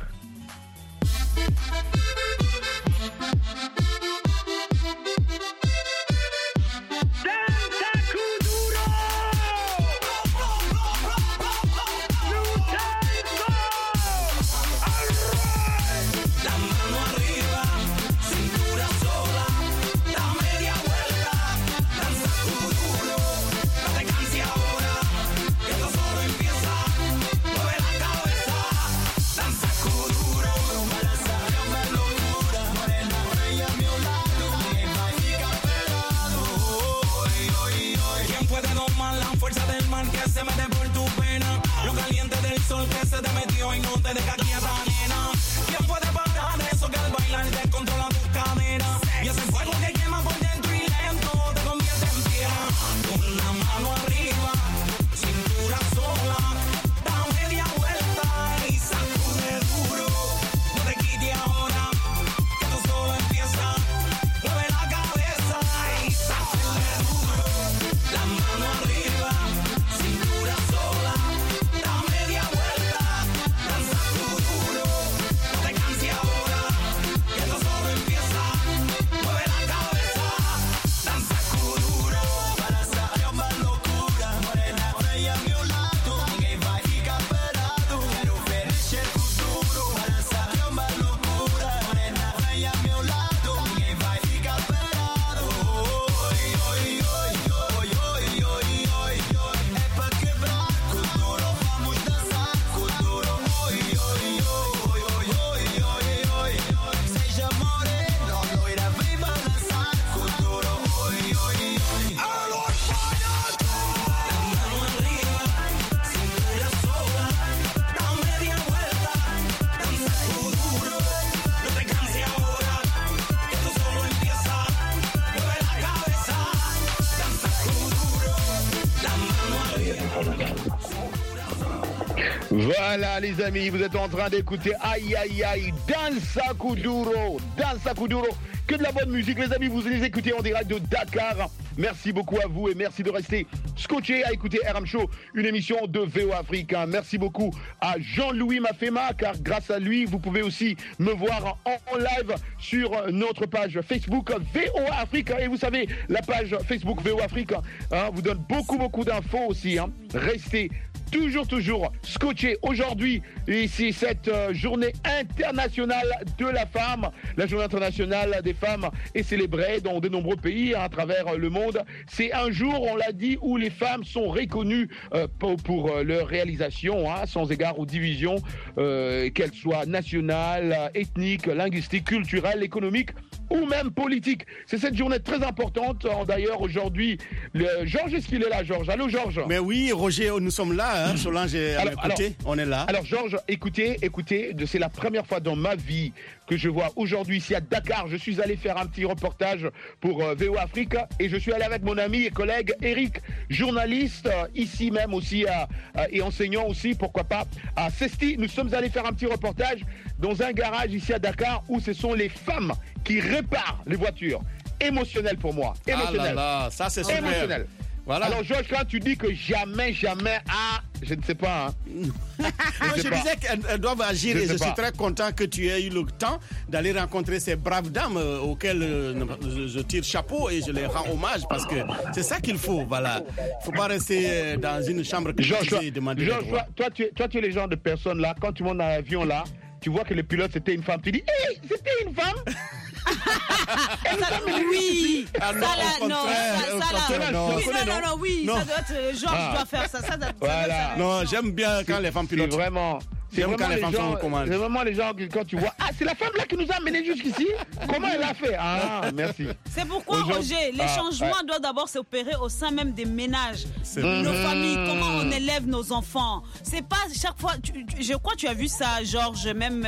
Que se te metió y no te deja quieta, nena. ¿Quién puede parar eso que al bailar descontrola tus caderas? Y ese fuego que quema por dentro y lento te convierte en piedra. Con la mano arriba, cintura sola, da media vuelta y sacude duro. No te quites ahora, que esto solo empieza. Mueve la cabeza y sacude duro. La mano arriba, cintura sola. Voilà les amis, vous êtes en train d'écouter Aïe Aïe Aïe, Dansa Kuduro, que de la bonne musique les amis, vous les écoutez en direct de Dakar Merci beaucoup à vous et merci de rester scotché à écouter RM Show, une émission de VO Afrique. Merci beaucoup à Jean-Louis Mafema, car grâce à lui, vous pouvez aussi me voir en live sur notre page Facebook VO Afrique. Et vous savez, la page Facebook VO Afrique vous donne beaucoup d'infos aussi. Restez toujours scotché. Aujourd'hui, ici, cette journée internationale de la femme, la journée internationale des femmes est célébrée dans de nombreux pays à travers le monde. C'est un jour, on l'a dit, où les femmes sont reconnues pour leur réalisation, sans égard aux divisions, qu'elles soient nationales, ethniques, linguistiques, culturelles, économiques ou même politique. C'est cette journée très importante. D'ailleurs, aujourd'hui, Georges, est-ce qu'il est là, Georges? Allô, Georges? Mais oui, Roger, nous sommes là. Solange est à mes côtés. On est là. Alors, Georges, écoutez, c'est la première fois dans ma vie que je vois aujourd'hui ici à Dakar. Je suis allé faire un petit reportage pour VO Afrique et je suis allé avec mon ami et collègue Eric, journaliste ici même aussi et enseignant aussi, pourquoi pas, à Cesti. Nous sommes allés faire un petit reportage dans un garage ici à Dakar où ce sont les femmes qui réparent les voitures. Émotionnel pour moi. Émotionnel. Ah là là, ça c'est super. Émotionnel. Voilà. Alors Georges, quand tu dis que jamais, je ne sais pas. Je disais qu'elles doivent agir et je suis très content que tu aies eu le temps d'aller rencontrer ces braves dames auxquelles je tire chapeau et je les rends hommage parce que c'est ça qu'il faut. Voilà. Il ne faut pas rester dans une chambre climatisée et demander des droits. Toi, tu es le genre de personne là, quand tu montes dans l'avion là, tu vois que le pilote c'était une femme, tu dis hey, c'était une femme. Oui, ça doit être Georges doit faire ça. Voilà. Non, j'aime bien quand les femmes pilotent. Vraiment. C'est vraiment, les gens quand tu vois c'est la femme là qui nous a amenés jusqu'ici. Comment elle a fait? Merci. C'est pourquoi Roger, les changements doivent d'abord s'opérer au sein même des ménages, nos familles, comment on élève nos enfants. C'est pas chaque fois, je crois que tu as vu ça, Georges, même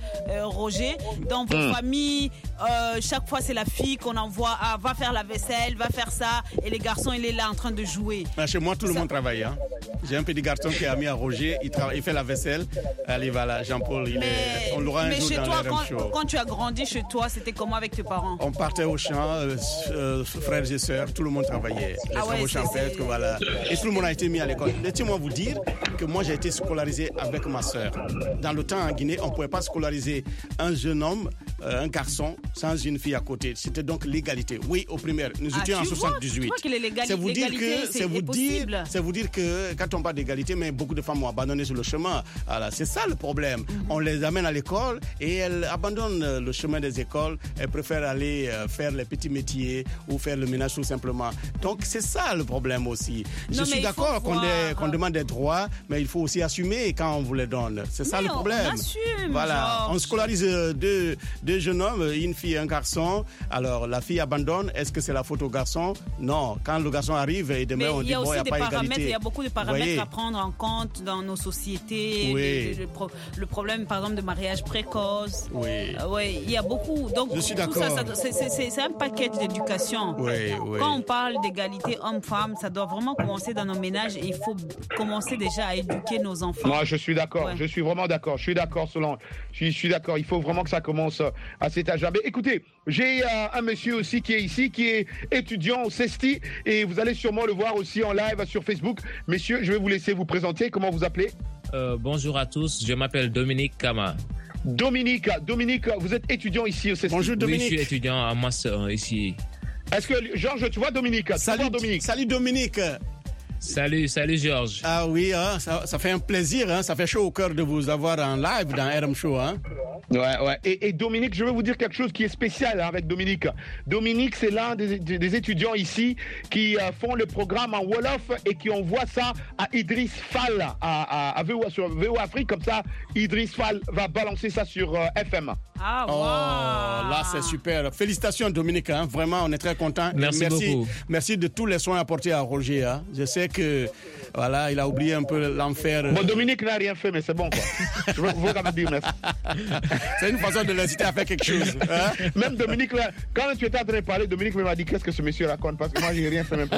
Roger, dans vos familles, chaque fois c'est la fille qu'on envoie, va faire la vaisselle, va faire ça, et les garçons il est là en train de jouer. Chez moi tout le monde travaille. J'ai un petit garçon qui est ami à Roger, il fait la vaisselle. Allez, voilà, Jean-Paul, on l'aura un jour dans le RM Show. Quand tu as grandi chez toi, c'était comment avec tes parents? On partait au champ, frères et sœurs, tout le monde travaillait. Les travaux champêtres, voilà. Et tout le monde a été mis à l'école. Laissez-moi vous dire que moi, j'ai été scolarisé avec ma sœur. Dans le temps, en Guinée, on ne pouvait pas scolariser un jeune homme, un garçon, sans une fille à côté. C'était donc l'égalité. Oui, au primaire. Nous étions en 78. Tu vois que l'égalité, c'est vous dire que quand on parle d'égalité, mais beaucoup de femmes ont abandonné sur le chemin. Voilà, c'est ça le problème. On les amène à l'école et elles abandonnent le chemin des écoles. Elles préfèrent aller faire les petits métiers ou faire le ménage tout simplement. Donc c'est ça le problème aussi. Je suis d'accord qu'on demande des droits, mais il faut aussi assumer quand on vous les donne. C'est ça le problème. On assume, voilà. On scolarise deux jeunes hommes, une fille et un garçon. Alors la fille abandonne. Est-ce que c'est la faute au garçon? Non. Quand le garçon arrive et demain on dit bon, il n'y a pas égalité. Il y a beaucoup de paramètres à prendre en compte dans nos sociétés. Oui. Le problème, par exemple, de mariage précoce. Oui. Il y a beaucoup. Donc, je suis d'accord. C'est un paquet d'éducation. Oui. Quand on parle d'égalité homme-femme, ça doit vraiment commencer dans nos ménages et il faut commencer déjà à éduquer nos enfants. Moi, je suis d'accord. Ouais. Je suis vraiment d'accord. Je suis d'accord, Solange. Je suis d'accord. Il faut vraiment que ça commence à cet âge-là. Mais écoutez, j'ai un monsieur aussi qui est ici, qui est étudiant au Cesti et vous allez sûrement le voir aussi en live sur Facebook. Messieurs, je vais vous laisser vous présenter. Comment vous appelez? Bonjour à tous, je m'appelle Dominique Kama. Dominique, vous êtes étudiant ici au CESTI. Bonjour Dominique. Oui, je suis étudiant à master ici. Est-ce que, Georges, tu vois Dominique? Salut Dominique. Salut Dominique. Salut Georges. Ah oui, ça fait un plaisir, ça fait chaud au cœur de vous avoir en live dans RM Show. Ouais. Et Dominique, je veux vous dire quelque chose qui est spécial avec Dominique. Dominique, c'est l'un des étudiants ici qui font le programme en Wolof et qui envoie ça à Idriss Fall à sur VO Afrique. Comme ça, Idriss Fall va balancer ça sur FM. Ah, wow. Oh, là, c'est super. Félicitations Dominique, vraiment, on est très contents. Merci beaucoup. Merci de tous les soins apportés à Roger. Je sais que voilà, il a oublié un peu l'enfer. Bon, Dominique n'a rien fait, mais c'est bon, quoi. Je veux quand même dire merci. C'est une façon de l'inciter à faire quelque chose. Même Dominique, là, quand tu étais en train de parler, Dominique m'a dit qu'est-ce que ce monsieur raconte, parce que moi, j'ai rien fait, même pas.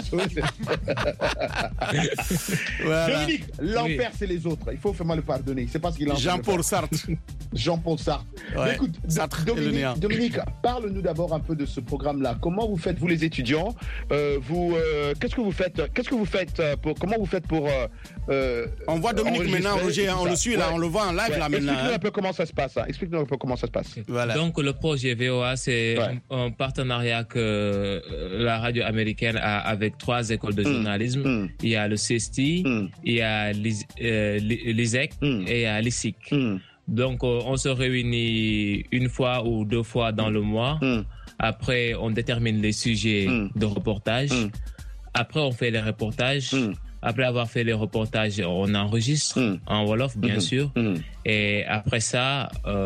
Voilà. Dominique, l'enfer, c'est les autres. Il faut vraiment le pardonner. C'est parce qu'il en Jean-Paul Sartre. Jean-Paul Sartre. Ouais, Écoute, Dominique, parle-nous d'abord un peu de ce programme-là. Comment vous faites, vous les étudiants, qu'est-ce que vous faites comment vous faites pour on voit Dominique maintenant, Roger, on le suit là, on le voit en live là maintenant. Explique-nous un peu comment ça se passe. Voilà. Donc le projet VOA, c'est un partenariat que la radio américaine a avec 3 écoles de journalisme. Il y a le CESTI, il y a l'ISEC et il y a l'ISIC. Donc on se réunit 1 fois ou 2 fois dans le mois. Après, on détermine les sujets de reportage. Après, on fait les reportages. Après avoir fait les reportages, on enregistre en Wolof, bien sûr. Et après ça,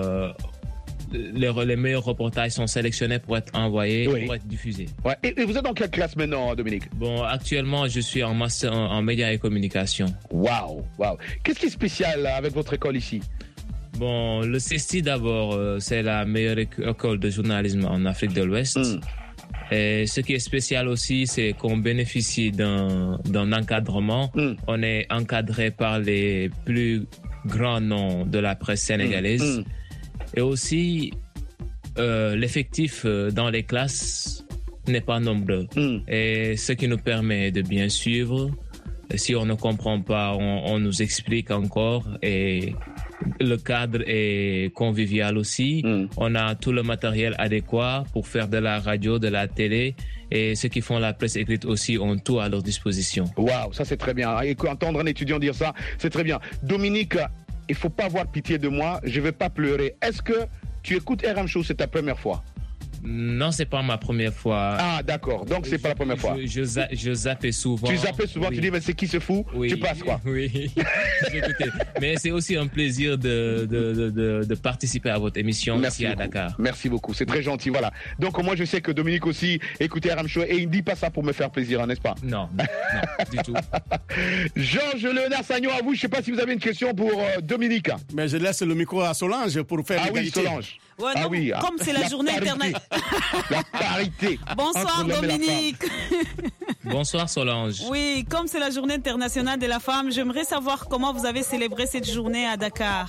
les meilleurs reportages sont sélectionnés pour être envoyés, pour être diffusés. Ouais. Et vous êtes dans quelle classe maintenant, Dominique? Bon, actuellement, je suis en master en médias et communication. Waouh. Qu'est-ce qui est spécial avec votre école ici? Bon, le CESTI d'abord, c'est la meilleure école de journalisme en Afrique de l'Ouest. Et ce qui est spécial aussi, c'est qu'on bénéficie d'un encadrement. On est encadré par les plus grands noms de la presse sénégalaise. Et aussi, l'effectif dans les classes n'est pas nombreux. Et ce qui nous permet de bien suivre. Si on ne comprend pas, on nous explique encore. Et le cadre est convivial aussi. On a tout le matériel adéquat pour faire de la radio, de la télé. Et ceux qui font la presse écrite aussi ont tout à leur disposition. Waouh, ça c'est très bien. Et entendre un étudiant dire ça, c'est très bien. Dominique, il ne faut pas avoir pitié de moi, je ne vais pas pleurer. Est-ce que tu écoutes RM Show, c'est ta première fois? Non, c'est pas ma première fois. Ah, d'accord. Donc, c'est pas la première fois. Je zappais souvent. Tu zappais souvent, tu dis, mais c'est qui ce fou? Tu passes quoi? Oui. Mais c'est aussi un plaisir de participer à votre émission ici à Dakar. Merci beaucoup. C'est très gentil. Voilà. Donc, moi, je sais que Dominique aussi écoutait RM Show et il ne dit pas ça pour me faire plaisir, n'est-ce pas? Non, du tout. Georges Léonard Sagnon, à vous. Je ne sais pas si vous avez une question pour Dominique. Mais je laisse le micro à Solange pour faire l'égalité. Oui, Solange. Ouais, non, comme c'est la journée internationale. La parité. Bonsoir Dominique. Bonsoir Solange. Oui, comme c'est la journée internationale de la femme, j'aimerais savoir comment vous avez célébré cette journée à Dakar.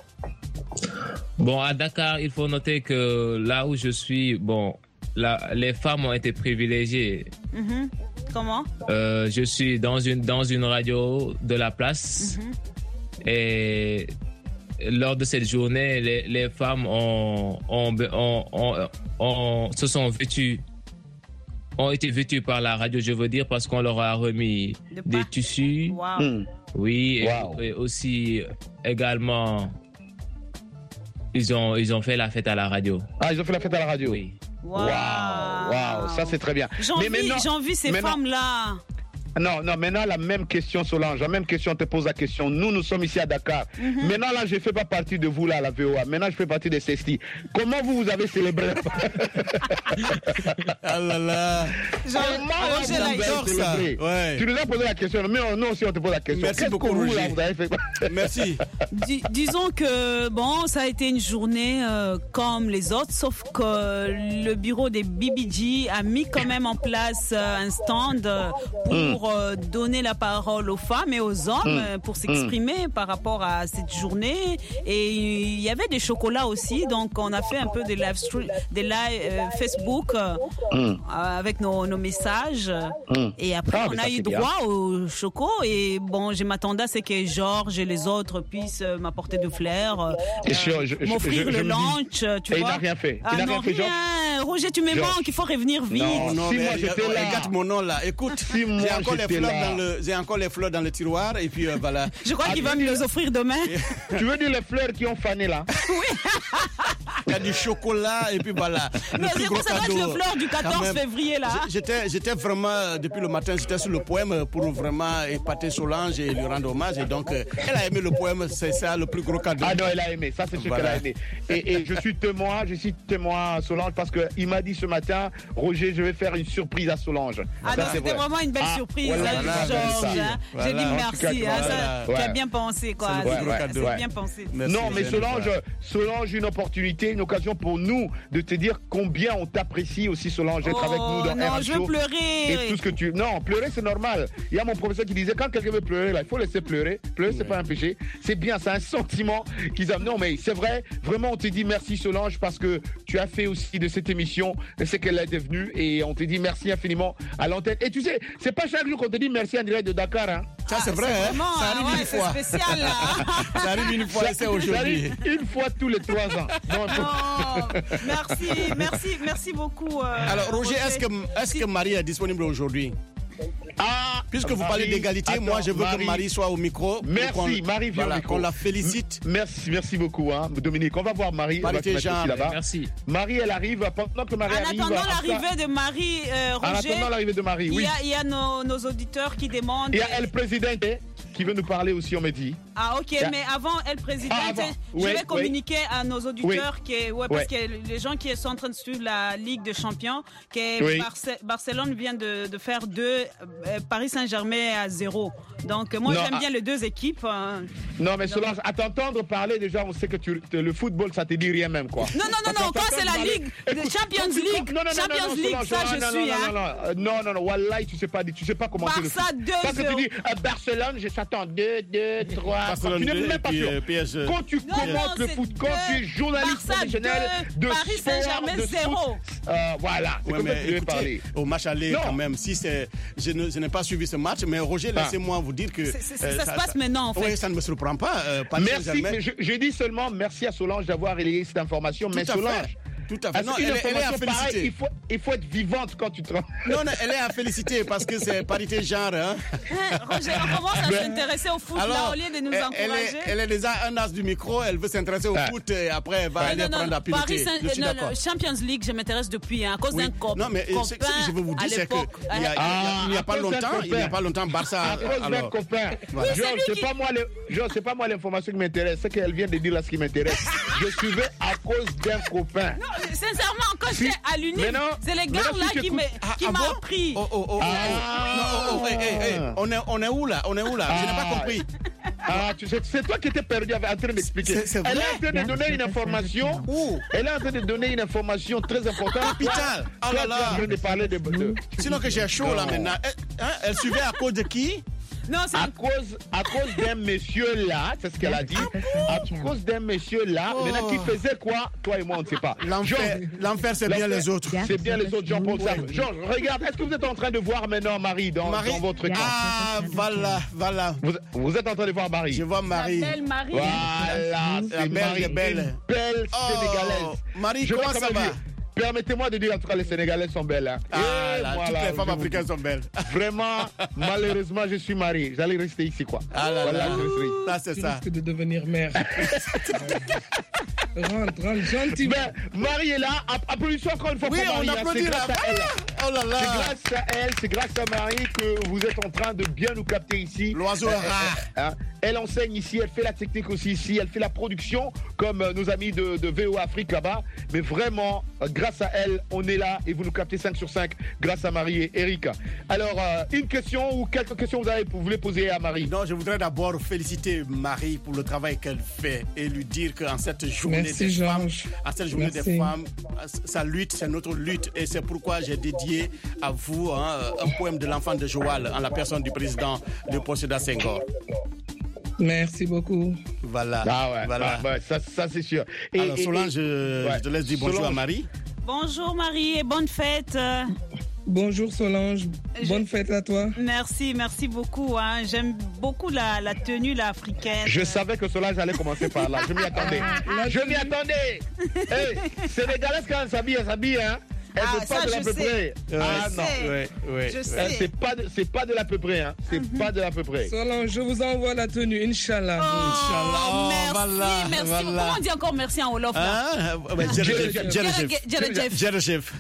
Bon, à Dakar, il faut noter que là où je suis, les femmes ont été privilégiées. Comment? Je suis dans une radio de la place et lors de cette journée, les femmes ont été vêtues par la radio, je veux dire, parce qu'on leur a remis des tissus. Wow. Oui, et aussi également, ils ont fait la fête à la radio. Ah, ils ont fait la fête à la radio? Oui. Waouh, ça c'est très bien. J'envie ces femmes-là. Non, maintenant la même question Solange, la même question, on te pose la question. Nous sommes ici à Dakar. Maintenant là, je ne fais pas partie de vous là, la VOA. Maintenant, je fais partie des CESTI. Comment vous avez célébré? Ah là là. Tu nous as posé la question, mais nous aussi on te pose la question. Merci beaucoup, Roger. Vous avez fait? Merci. Disons que ça a été une journée comme les autres, sauf que le bureau des BBG a mis quand même en place un stand pour donner la parole aux femmes et aux hommes pour s'exprimer par rapport à cette journée. Et il y avait des chocolats aussi, donc on a fait un peu des live Facebook avec nos messages. Et après, on a eu droit aux chocos. Et bon, je m'attendais à ce que Georges et les autres puissent m'apporter de fleurs, m'offrir le lunch, tu vois. Il n'a rien fait. Il n'a rien fait, Georges. Roger, tu me manques, il faut revenir vite. Non, si moi j'étais là. Regarde mon nom là. Écoute, si j'ai encore les fleurs dans le tiroir et puis voilà. Je crois qu'il va me les offrir demain. Tu veux dire les fleurs qui ont fané là? Oui. Il y a du chocolat et puis voilà. Non, c'est quoi ça doit être le fleur du 14 février là? J'étais vraiment, depuis le matin, j'étais sur le poème pour vraiment épater Solange et lui rendre hommage. Et donc, elle a aimé le poème, c'est ça le plus gros cadeau. Ah non, elle a aimé, ça c'est sûr qu'elle a aimé. Et je suis témoin Solange, parce qu'il m'a dit ce matin, Roger, je vais faire une surprise à Solange. Ah non, c'était vraiment une belle surprise, Georges. J'ai dit merci, tu as bien pensé, quoi. C'est bien pensé. Non, mais Solange, une opportunité. une occasion pour nous de te dire combien on t'apprécie aussi, Solange, d'être avec nous dans non, RM je veux Show. pleurer. Et tout ce que tu... Non, pleurer, c'est normal. Il y a mon professeur qui disait, quand quelqu'un veut pleurer, là, il faut laisser pleurer. Pleurer, c'est pas un péché. C'est bien, c'est un sentiment qu'ils ont. Non, mais c'est vrai, vraiment, on te dit merci, Solange, parce que tu as fait aussi de cette émission ce qu'elle est devenue. Et on te dit merci infiniment à l'antenne. Et tu sais, c'est pas chaque jour qu'on te dit merci en direct de Dakar, hein. Ça, c'est vrai, hein? Ça arrive une fois. C'est spécial, là. Ça arrive une fois, et c'est aujourd'hui. Une fois tous les 3 ans. Merci beaucoup. Alors, Roger, est-ce que Marie est disponible aujourd'hui? Puisque vous parlez d'égalité, moi je veux que Marie soit au micro. Merci, Marie vient au micro. Qu'on la félicite. Merci beaucoup, hein, Dominique. On va voir Marie. Parité genre. Merci. Marie, elle arrive. Pendant que Marie arrive. En attendant l'arrivée de Marie, Roger. En attendant l'arrivée de Marie, oui. Il y a nos auditeurs qui demandent. Il y a El Présidente qui veut nous parler aussi, on me dit. Ah, ok, mais avant El Présidente, je vais communiquer à nos auditeurs parce que les gens qui sont en train de suivre la Ligue des Champions, que Barcelone vient de faire 2, Paris Saint-Germain à 0. Donc, moi, j'aime bien les deux équipes. Non, mais Solange, à t'entendre parler, déjà, on sait que le football, ça te dit rien même, quoi. Non, quand c'est la Ligue, Champions League, ça, je suis. Non, Wallahi, tu sais pas comment tu le fais. Parce que tu dis, Barcelone, je s'attends 2, 3. Tu n'es même pas sûr. Quand tu commentes le foot, quand tu es journaliste professionnel de Paris Saint-Germain 0. Voilà, c'est comme ça que je vais parler. Au match aller, quand même, je n'ai pas suivi ce match, mais Roger, laissez-moi vous dire que... Ça se passe maintenant, en fait. Oui, ça ne me surprend pas. Merci, mais je dis seulement merci à Solange d'avoir relayé cette information. Mais Solange... Tout à fait. Non, elle est à féliciter. Il faut être vivante quand tu travailles. Non, elle est à féliciter parce que c'est parité genre. Hein. Roger, on commence à s'intéresser au foot là, au lieu de nous encourager. Elle est déjà un as du micro, elle veut s'intéresser au foot et après elle va aller prendre la pilotée. Champions League, je m'intéresse depuis à cause d'un copain. Non, mais ce que je veux vous dire, c'est qu'il n'y a pas longtemps, Barça. À cause d'un copain. C'est pas moi l'information qui m'intéresse, c'est qu'elle vient de dire là ce qui m'intéresse. Je suivais à cause d'un copain. Sincèrement, quand j'étais à l'Uni, c'est les gars là qui m'ont appris. On est où là? Je n'ai pas compris. C'est toi qui étais perdu en train d'expliquer. Elle est en train de donner une information. Elle est en train de donner une information très importante. Capital. Oh là là. En train de parler de... Sinon que j'ai chaud là maintenant. Elle suivait à cause de qui? Non, à cause d'un monsieur là, c'est ce qu'elle a dit. À cause d'un monsieur là, maintenant qui faisait quoi? Toi et moi, on ne sait pas. L'enfer, c'est bien les autres. C'est bien les autres, Jean-Paul Sartre. Georges, regarde, est-ce que vous êtes en train de voir maintenant Marie dans votre camp? Ah, voilà. Vous êtes en train de voir Marie. Je vois Marie. La belle Marie. Voilà, c'est Marie, belle Sénégalaise. Marie, comment ça va? Permettez-moi de dire, en tout cas, les Sénégalais sont belles. Hein. Toutes les femmes africaines sont belles. Vraiment, malheureusement, je suis marié. J'allais rester ici, quoi. Ça, c'est ça. Tu risques de devenir mère. rentre gentiment. Marie est là. Applaudissons encore une fois pour Marie. On applaudit là. Oh là là. C'est grâce à elle, c'est grâce à Marie que vous êtes en train de bien nous capter ici. L'oiseau est rare. Elle enseigne ici, elle fait la technique aussi ici, elle fait la production comme nos amis de VO Afrique là-bas. Mais vraiment, grâce à elle, on est là et vous nous captez 5 sur 5 grâce à Marie et Eric. Alors, une question ou quelques questions vous voulez poser à Marie? Non, je voudrais d'abord féliciter Marie pour le travail qu'elle fait et lui dire qu'en cette journée des femmes, sa lutte, c'est notre lutte et c'est pourquoi j'ai dédié à vous un poème de l'enfant de Joal en la personne du président Léopold Sédar Senghor. Merci beaucoup. Voilà. Ça c'est sûr. Alors Solange, je te laisse dire bonjour à Marie. Bonjour Marie et bonne fête. Bonjour Solange, bonne fête à toi. Merci beaucoup. J'aime beaucoup la tenue africaine. Je savais que Solange allait commencer par là. Je m'y attendais. Hey, Sénégalaise quand elle s'habille, hein. Elle veut pas de l'à peu près. Je sais. C'est pas de l'à peu près. Hein. C'est pas de l'à peu près. Solange, je vous envoie la tenue, Inch'Allah. Merci. Comment on dit encore merci en Wolof là? Jërëjëf.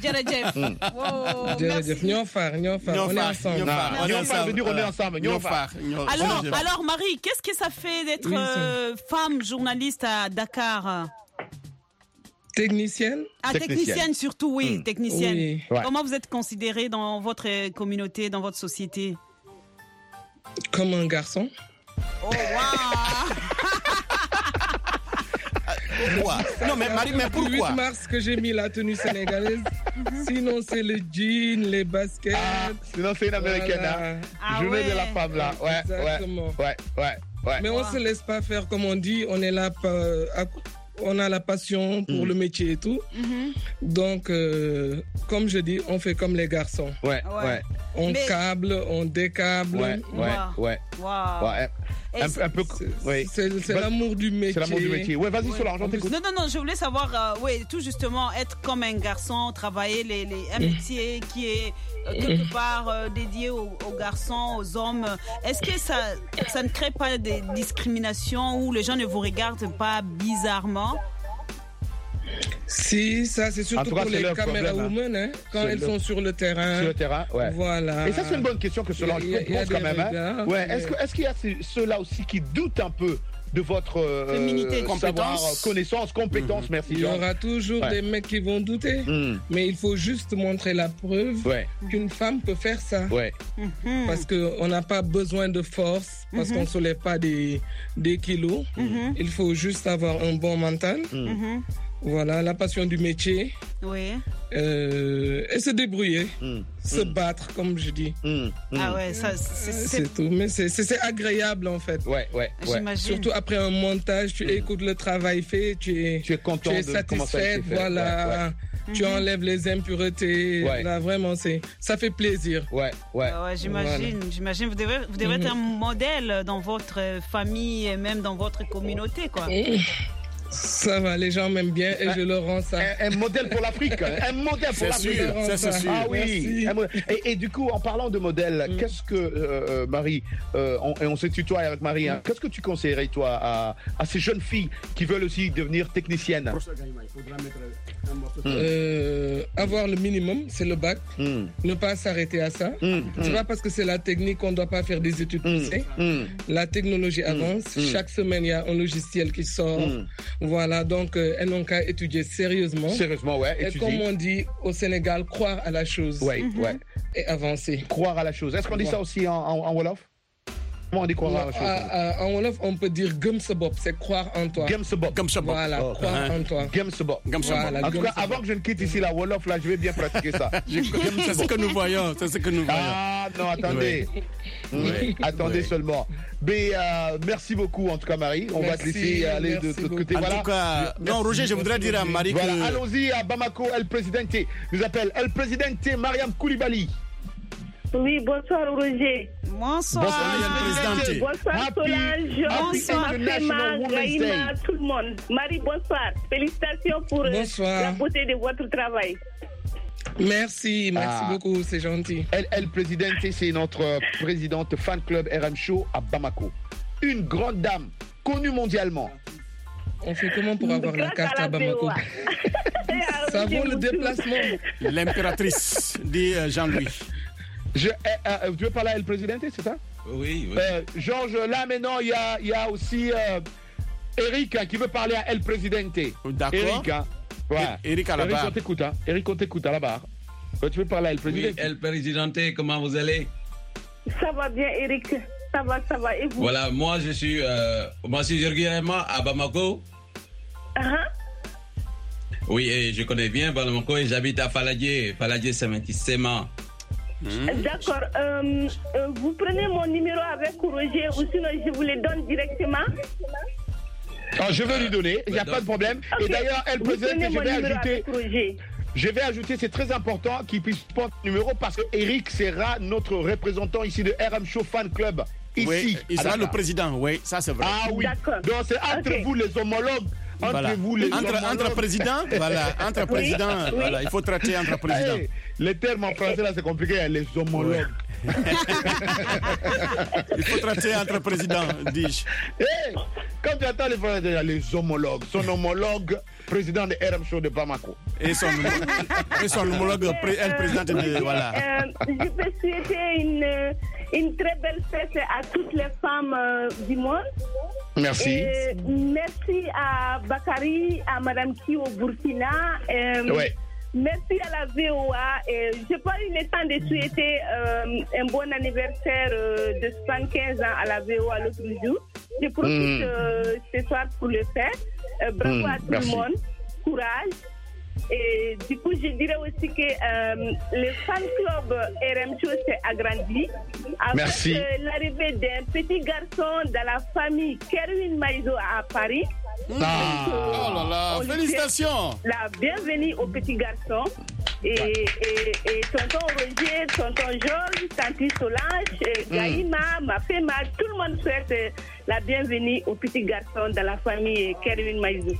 On est ensemble. Alors Marie, qu'est-ce que ça fait d'être femme journaliste à Dakar? Technicienne? Technicienne surtout, oui, technicienne. Oui. Comment vous êtes considérée dans votre communauté, dans votre société? Comme un garçon. Oh, waouh! Pourquoi? Non, mais Marie, mais pourquoi? Le 8 mars que j'ai mis la tenue sénégalaise. Sinon, c'est le jean, les baskets. Sinon, c'est une américaine. Voilà. Journée de la femme, là. Ouais, exactement. Ouais. Mais on ne se laisse pas faire, comme on dit. On est là, on a la passion pour le métier et tout. Donc, comme je dis, on fait comme les garçons. Ouais. On câble, on décâble. Ouais. Un peu. C'est l'amour du métier. C'est l'amour du métier. Ouais, vas-y, Solange, on t'écoute. Non, je voulais savoir, tout justement, être comme un garçon, travailler un métier qui est quelque part dédié aux garçons, aux hommes. Est-ce que ça ne crée pas des discriminations où les gens ne vous regardent pas bizarrement? Si, ça c'est surtout pour les caméra women, hein, quand elles sont sur le terrain. Sur le terrain, ouais. Voilà. Et ça c'est une bonne question que Solange pose quand même. Hein. Ouais. Est-ce qu'il y a ceux-là aussi qui doutent un peu de votre féminité, savoir, connaissance, compétence? Merci. Il y aura toujours des mecs qui vont douter, mais il faut juste montrer la preuve qu'une femme peut faire ça. Parce qu'on n'a pas besoin de force, parce qu'on ne soulève pas des kilos. Il faut juste avoir un bon mental. Voilà, la passion du métier. Oui. Et se débrouiller, se battre, comme je dis. Ah ouais, ça c'est tout. Mais c'est agréable en fait. Ouais. Surtout après un montage, tu écoutes le travail fait, tu es content, tu es satisfait. Voilà. Tu enlèves les impuretés. Là, vraiment, ça fait plaisir. Ouais, j'imagine. J'imagine. Vous devez être un modèle dans votre famille et même dans votre communauté, quoi. Ça va, les gens m'aiment bien et je leur rends ça. Un modèle pour l'Afrique. Un modèle pour l'Afrique. C'est sûr. Ah oui. Et du coup, en parlant de modèle, qu'est-ce que, Marie, on se tutoie avec Marie, hein, qu'est-ce que tu conseillerais, toi, à ces jeunes filles qui veulent aussi devenir techniciennes? Avoir le minimum, c'est le bac. Ne pas s'arrêter à ça. C'est pas parce que c'est la technique qu'on ne doit pas faire des études poussées. La technologie avance. Chaque semaine, il y a un logiciel qui sort. Voilà, donc elles n'ont qu'à étudier sérieusement. Sérieusement, ouais. Et comme on dit au Sénégal, croire à la chose. Ouais. Et avancer. Croire à la chose. Est-ce qu'on dit ça aussi en Wolof? Comment on dit croire à la chose? En Wolof, on peut dire gëm sa bopp, c'est croire en toi. Gëm sa bopp. Voilà, croire en toi. Gëm sa bopp. En tout cas, avant que je ne quitte ici la Wolof, là, je vais bien pratiquer ça. C'est ce que nous voyons. Ah non, attendez. Attendez seulement. Mais merci beaucoup en tout cas, Marie. On va te laisser aller de l'autre côté. En tout cas, non, Roger, je voudrais dire à Marie que... Allons-y à Bamako, El Presidente. Nous appelle El Presidente Mariam Koulibaly. Oui, bonsoir Roger. Bonsoir. Bonsoir Solange. Bonsoir Gaïma, tout le monde. Marie, bonsoir. Félicitations pour la beauté de votre travail. Merci beaucoup, c'est gentil. El Presidente, c'est notre présidente fan club RM Show à Bamako. Une grande dame, connue mondialement. On fait comment pour avoir la carte à Bamako? Ça vaut le déplacement. L'impératrice, dit Jean-Louis. Tu veux parler à El Presidente, c'est ça? Oui. Georges, là maintenant, il y a aussi Eric qui veut parler à El Presidente. D'accord. Eric, Eric à la barre. Eric, on t'écoute à la barre. Tu veux parler à El Presidente? Oui, El Presidente, comment vous allez? Ça va bien, Eric. Ça va. Et vous? Voilà, moi je suis régulièrement à Bamako. Oui, et je connais bien Bamako et j'habite à Faladje Sema. D'accord. Vous prenez mon numéro avec Roger ou sinon je vous le donne directement? Je vais lui donner, il n'y a pas de problème. Okay. Et d'ailleurs, El Presidente, je vais ajouter, c'est très important qu'il puisse prendre le numéro parce que Eric sera notre représentant ici de RM Show Fan Club. Ici. Oui, il sera le président, oui, ça c'est vrai. Ah oui. Donc c'est entre vous les homologues. Entre présidents, entre présidents, il faut traiter entre présidents. Les termes en français là c'est compliqué, les homologues. Il faut traiter entre présidents, dis-je. Quand tu attends les homologues, son homologue président de RM Show de Bamako. Et son homologue président de... Voilà. Je peux souhaiter une très belle fête à toutes les femmes du monde. Merci. Et merci à Bakary, à Madame Ki au Burkina. Merci à la VOA. Je n'ai pas eu le temps de souhaiter un bon anniversaire de 75 ans à la VOA l'autre jour. Je profite ce soir pour le faire. Bravo à tout le monde. Courage. Et du coup, je dirais aussi que le fan club RM Show s'est agrandi avec l'arrivée d'un petit garçon dans la famille Kerwin Maïzo à Paris. Oh là là, félicitations. La bienvenue au petit garçon. Et tonton Roger, tonton Georges, tanti Solange, Gaïma, Mafema, tout le monde souhaite la bienvenue au petit garçon dans la famille Kerwin Maïzo.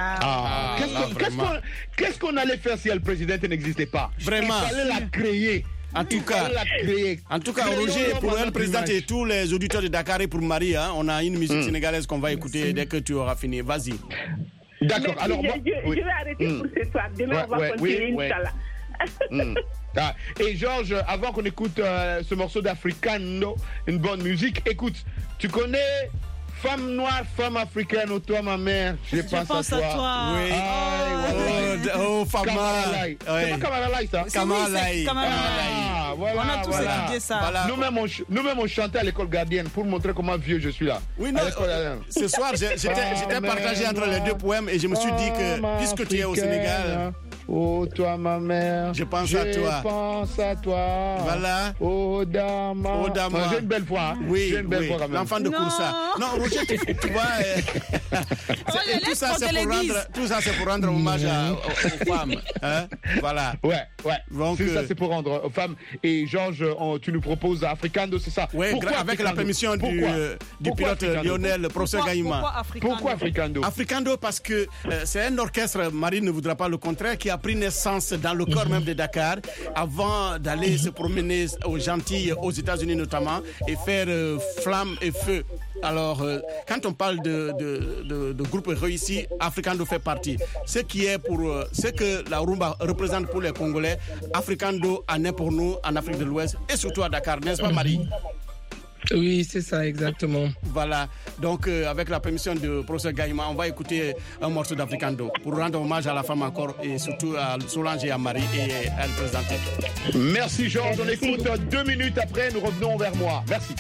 Qu'est-ce qu'on allait faire si le président n'existait pas? Vraiment. Il fallait la créer. En tout cas, Roger, pour le président et tous les auditeurs de Dakar et pour Marie, hein, on a une musique sénégalaise qu'on va écouter dès que tu auras fini. Vas-y. D'accord. Alors, je vais arrêter pour ce soir. Demain, on va continuer, Inch'Allah. Et Georges, avant qu'on écoute ce morceau d'Africano, une bonne musique, écoute, tu connais Femme noire, femme africaine, oh toi ma mère, je pense à toi. Oui. Oh, Fama. C'est pas Kamalalaï ça? Kamalalaï. Voilà, on a tous étudié ça. Voilà. Nous-mêmes on chantait à l'école gardienne pour montrer comment vieux je suis là. Oui, non, ce soir j'étais partagé entre les deux poèmes et je me suis dit que puisque tu es au Sénégal. Oh toi ma mère, je pense à toi. Je pense à toi. Voilà. Oh Dama. Oh Dama. J'ai une belle voix. Hein? Oui. J'ai une belle voix quand même. L'enfant de Koursa. Non, Roger, tu vois. Tout ça c'est pour rendre hommage aux femmes. Hein? Voilà. Ouais. Donc, ça c'est pour rendre aux femmes. Et Georges, tu nous proposes Africando, c'est ça? Oui, avec la permission du pilote Lionel, le professeur Gaïma. Pourquoi Africando? Africando parce que c'est un orchestre, Marie ne voudra pas le contraire, qui a pris naissance dans le corps même de Dakar avant d'aller se promener aux Antilles, aux États-Unis notamment, et faire flamme et feu. Alors, quand on parle de groupe réussi, Africando fait partie. Ce que la rumba représente pour les Congolais, Africando en est pour nous en Afrique de l'Ouest et surtout à Dakar, n'est-ce pas Marie? Oui, c'est ça, exactement. Voilà. Donc, avec la permission du professeur Gaïma, on va écouter un morceau d'Africando pour rendre hommage à la femme encore et surtout à Solange et à Marie et à le présenter. Merci Georges. On écoute 2 minutes après, nous revenons vers moi. Merci.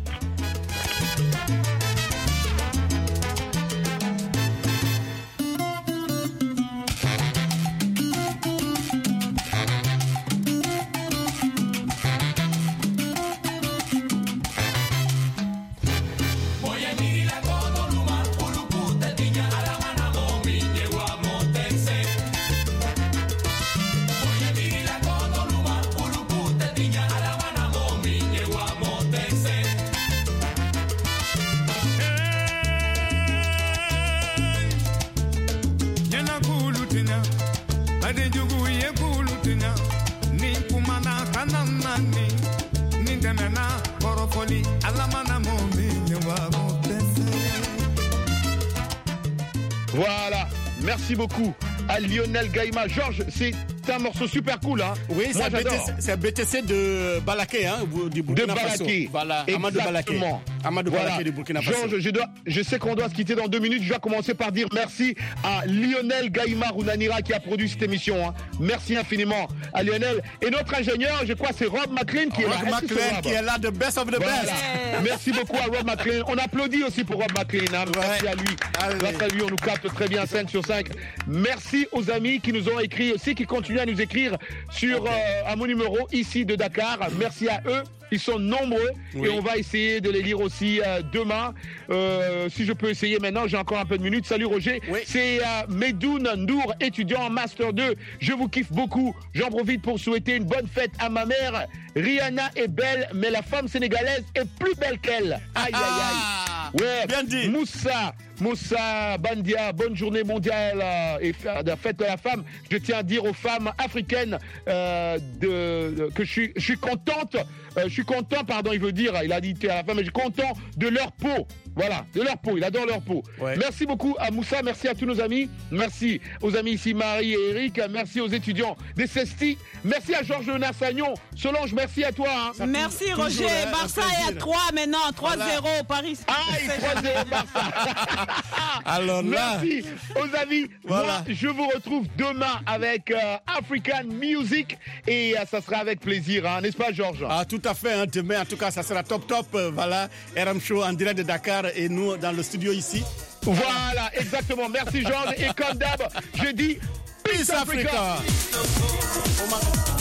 Voilà, merci beaucoup à Lionel Gaïma. Georges, c'est un morceau super cool, hein? Oui, c'est BTC de Balaké, hein, du Burkina Faso. Voilà, Amadou Balaké. Amadou Balaké du Burkina Faso. Georges, je sais qu'on doit se quitter dans 2 minutes. Je dois commencer par dire merci à Lionel Gaïma Rounanira qui a produit cette émission. Hein. Merci infiniment à Lionel. Et notre ingénieur, je crois, c'est Rob McLean qui est là. Rob McLean qui est là, the best of the best. Merci beaucoup à Rob McLean. On applaudit aussi pour Rob McLean. Hein. Merci à lui. Grâce à lui, on nous capte très bien 5 sur 5. Merci aux amis qui nous ont écrit aussi, qui continuent à nous écrire sur à mon numéro ici de Dakar. Merci à eux. Ils sont nombreux et on va essayer de les lire aussi demain. Si je peux essayer maintenant, j'ai encore un peu de minutes. Salut Roger. C'est Medoun Ndour, étudiant en Master 2. Je vous kiffe beaucoup. J'en profite pour souhaiter une bonne fête à ma mère. Rihanna est belle, mais la femme sénégalaise est plus belle qu'elle. Aïe, aïe, aïe. Ouais, bien dit. Moussa Bandia, bonne journée mondiale et fête de la femme. Je tiens à dire aux femmes africaines que je suis contente. Je suis content, pardon, il veut dire, il a dit à la femme, mais je suis content de leur peau. Voilà, de leur peau, il adore leur peau. Ouais. Merci beaucoup à Moussa, merci à tous nos amis. Merci aux amis ici, Marie et Eric. Merci aux étudiants des CESTI. Merci à Georges Nassagnon. Solange, merci à toi. Hein. Merci Roger. Barça est à 3 maintenant, 3-0 Paris. Aïe, 3-0 Barça. Alors là. Merci aux amis. Voilà. Moi, je vous retrouve demain avec African Music et ça sera avec plaisir, hein, n'est-ce pas Georges? Ah, tout à fait, hein, demain en tout cas ça sera top. Voilà, RM Show en direct de Dakar et nous dans le studio ici. Voilà, exactement. Merci Georges. Et comme d'hab, je dis Peace Africa.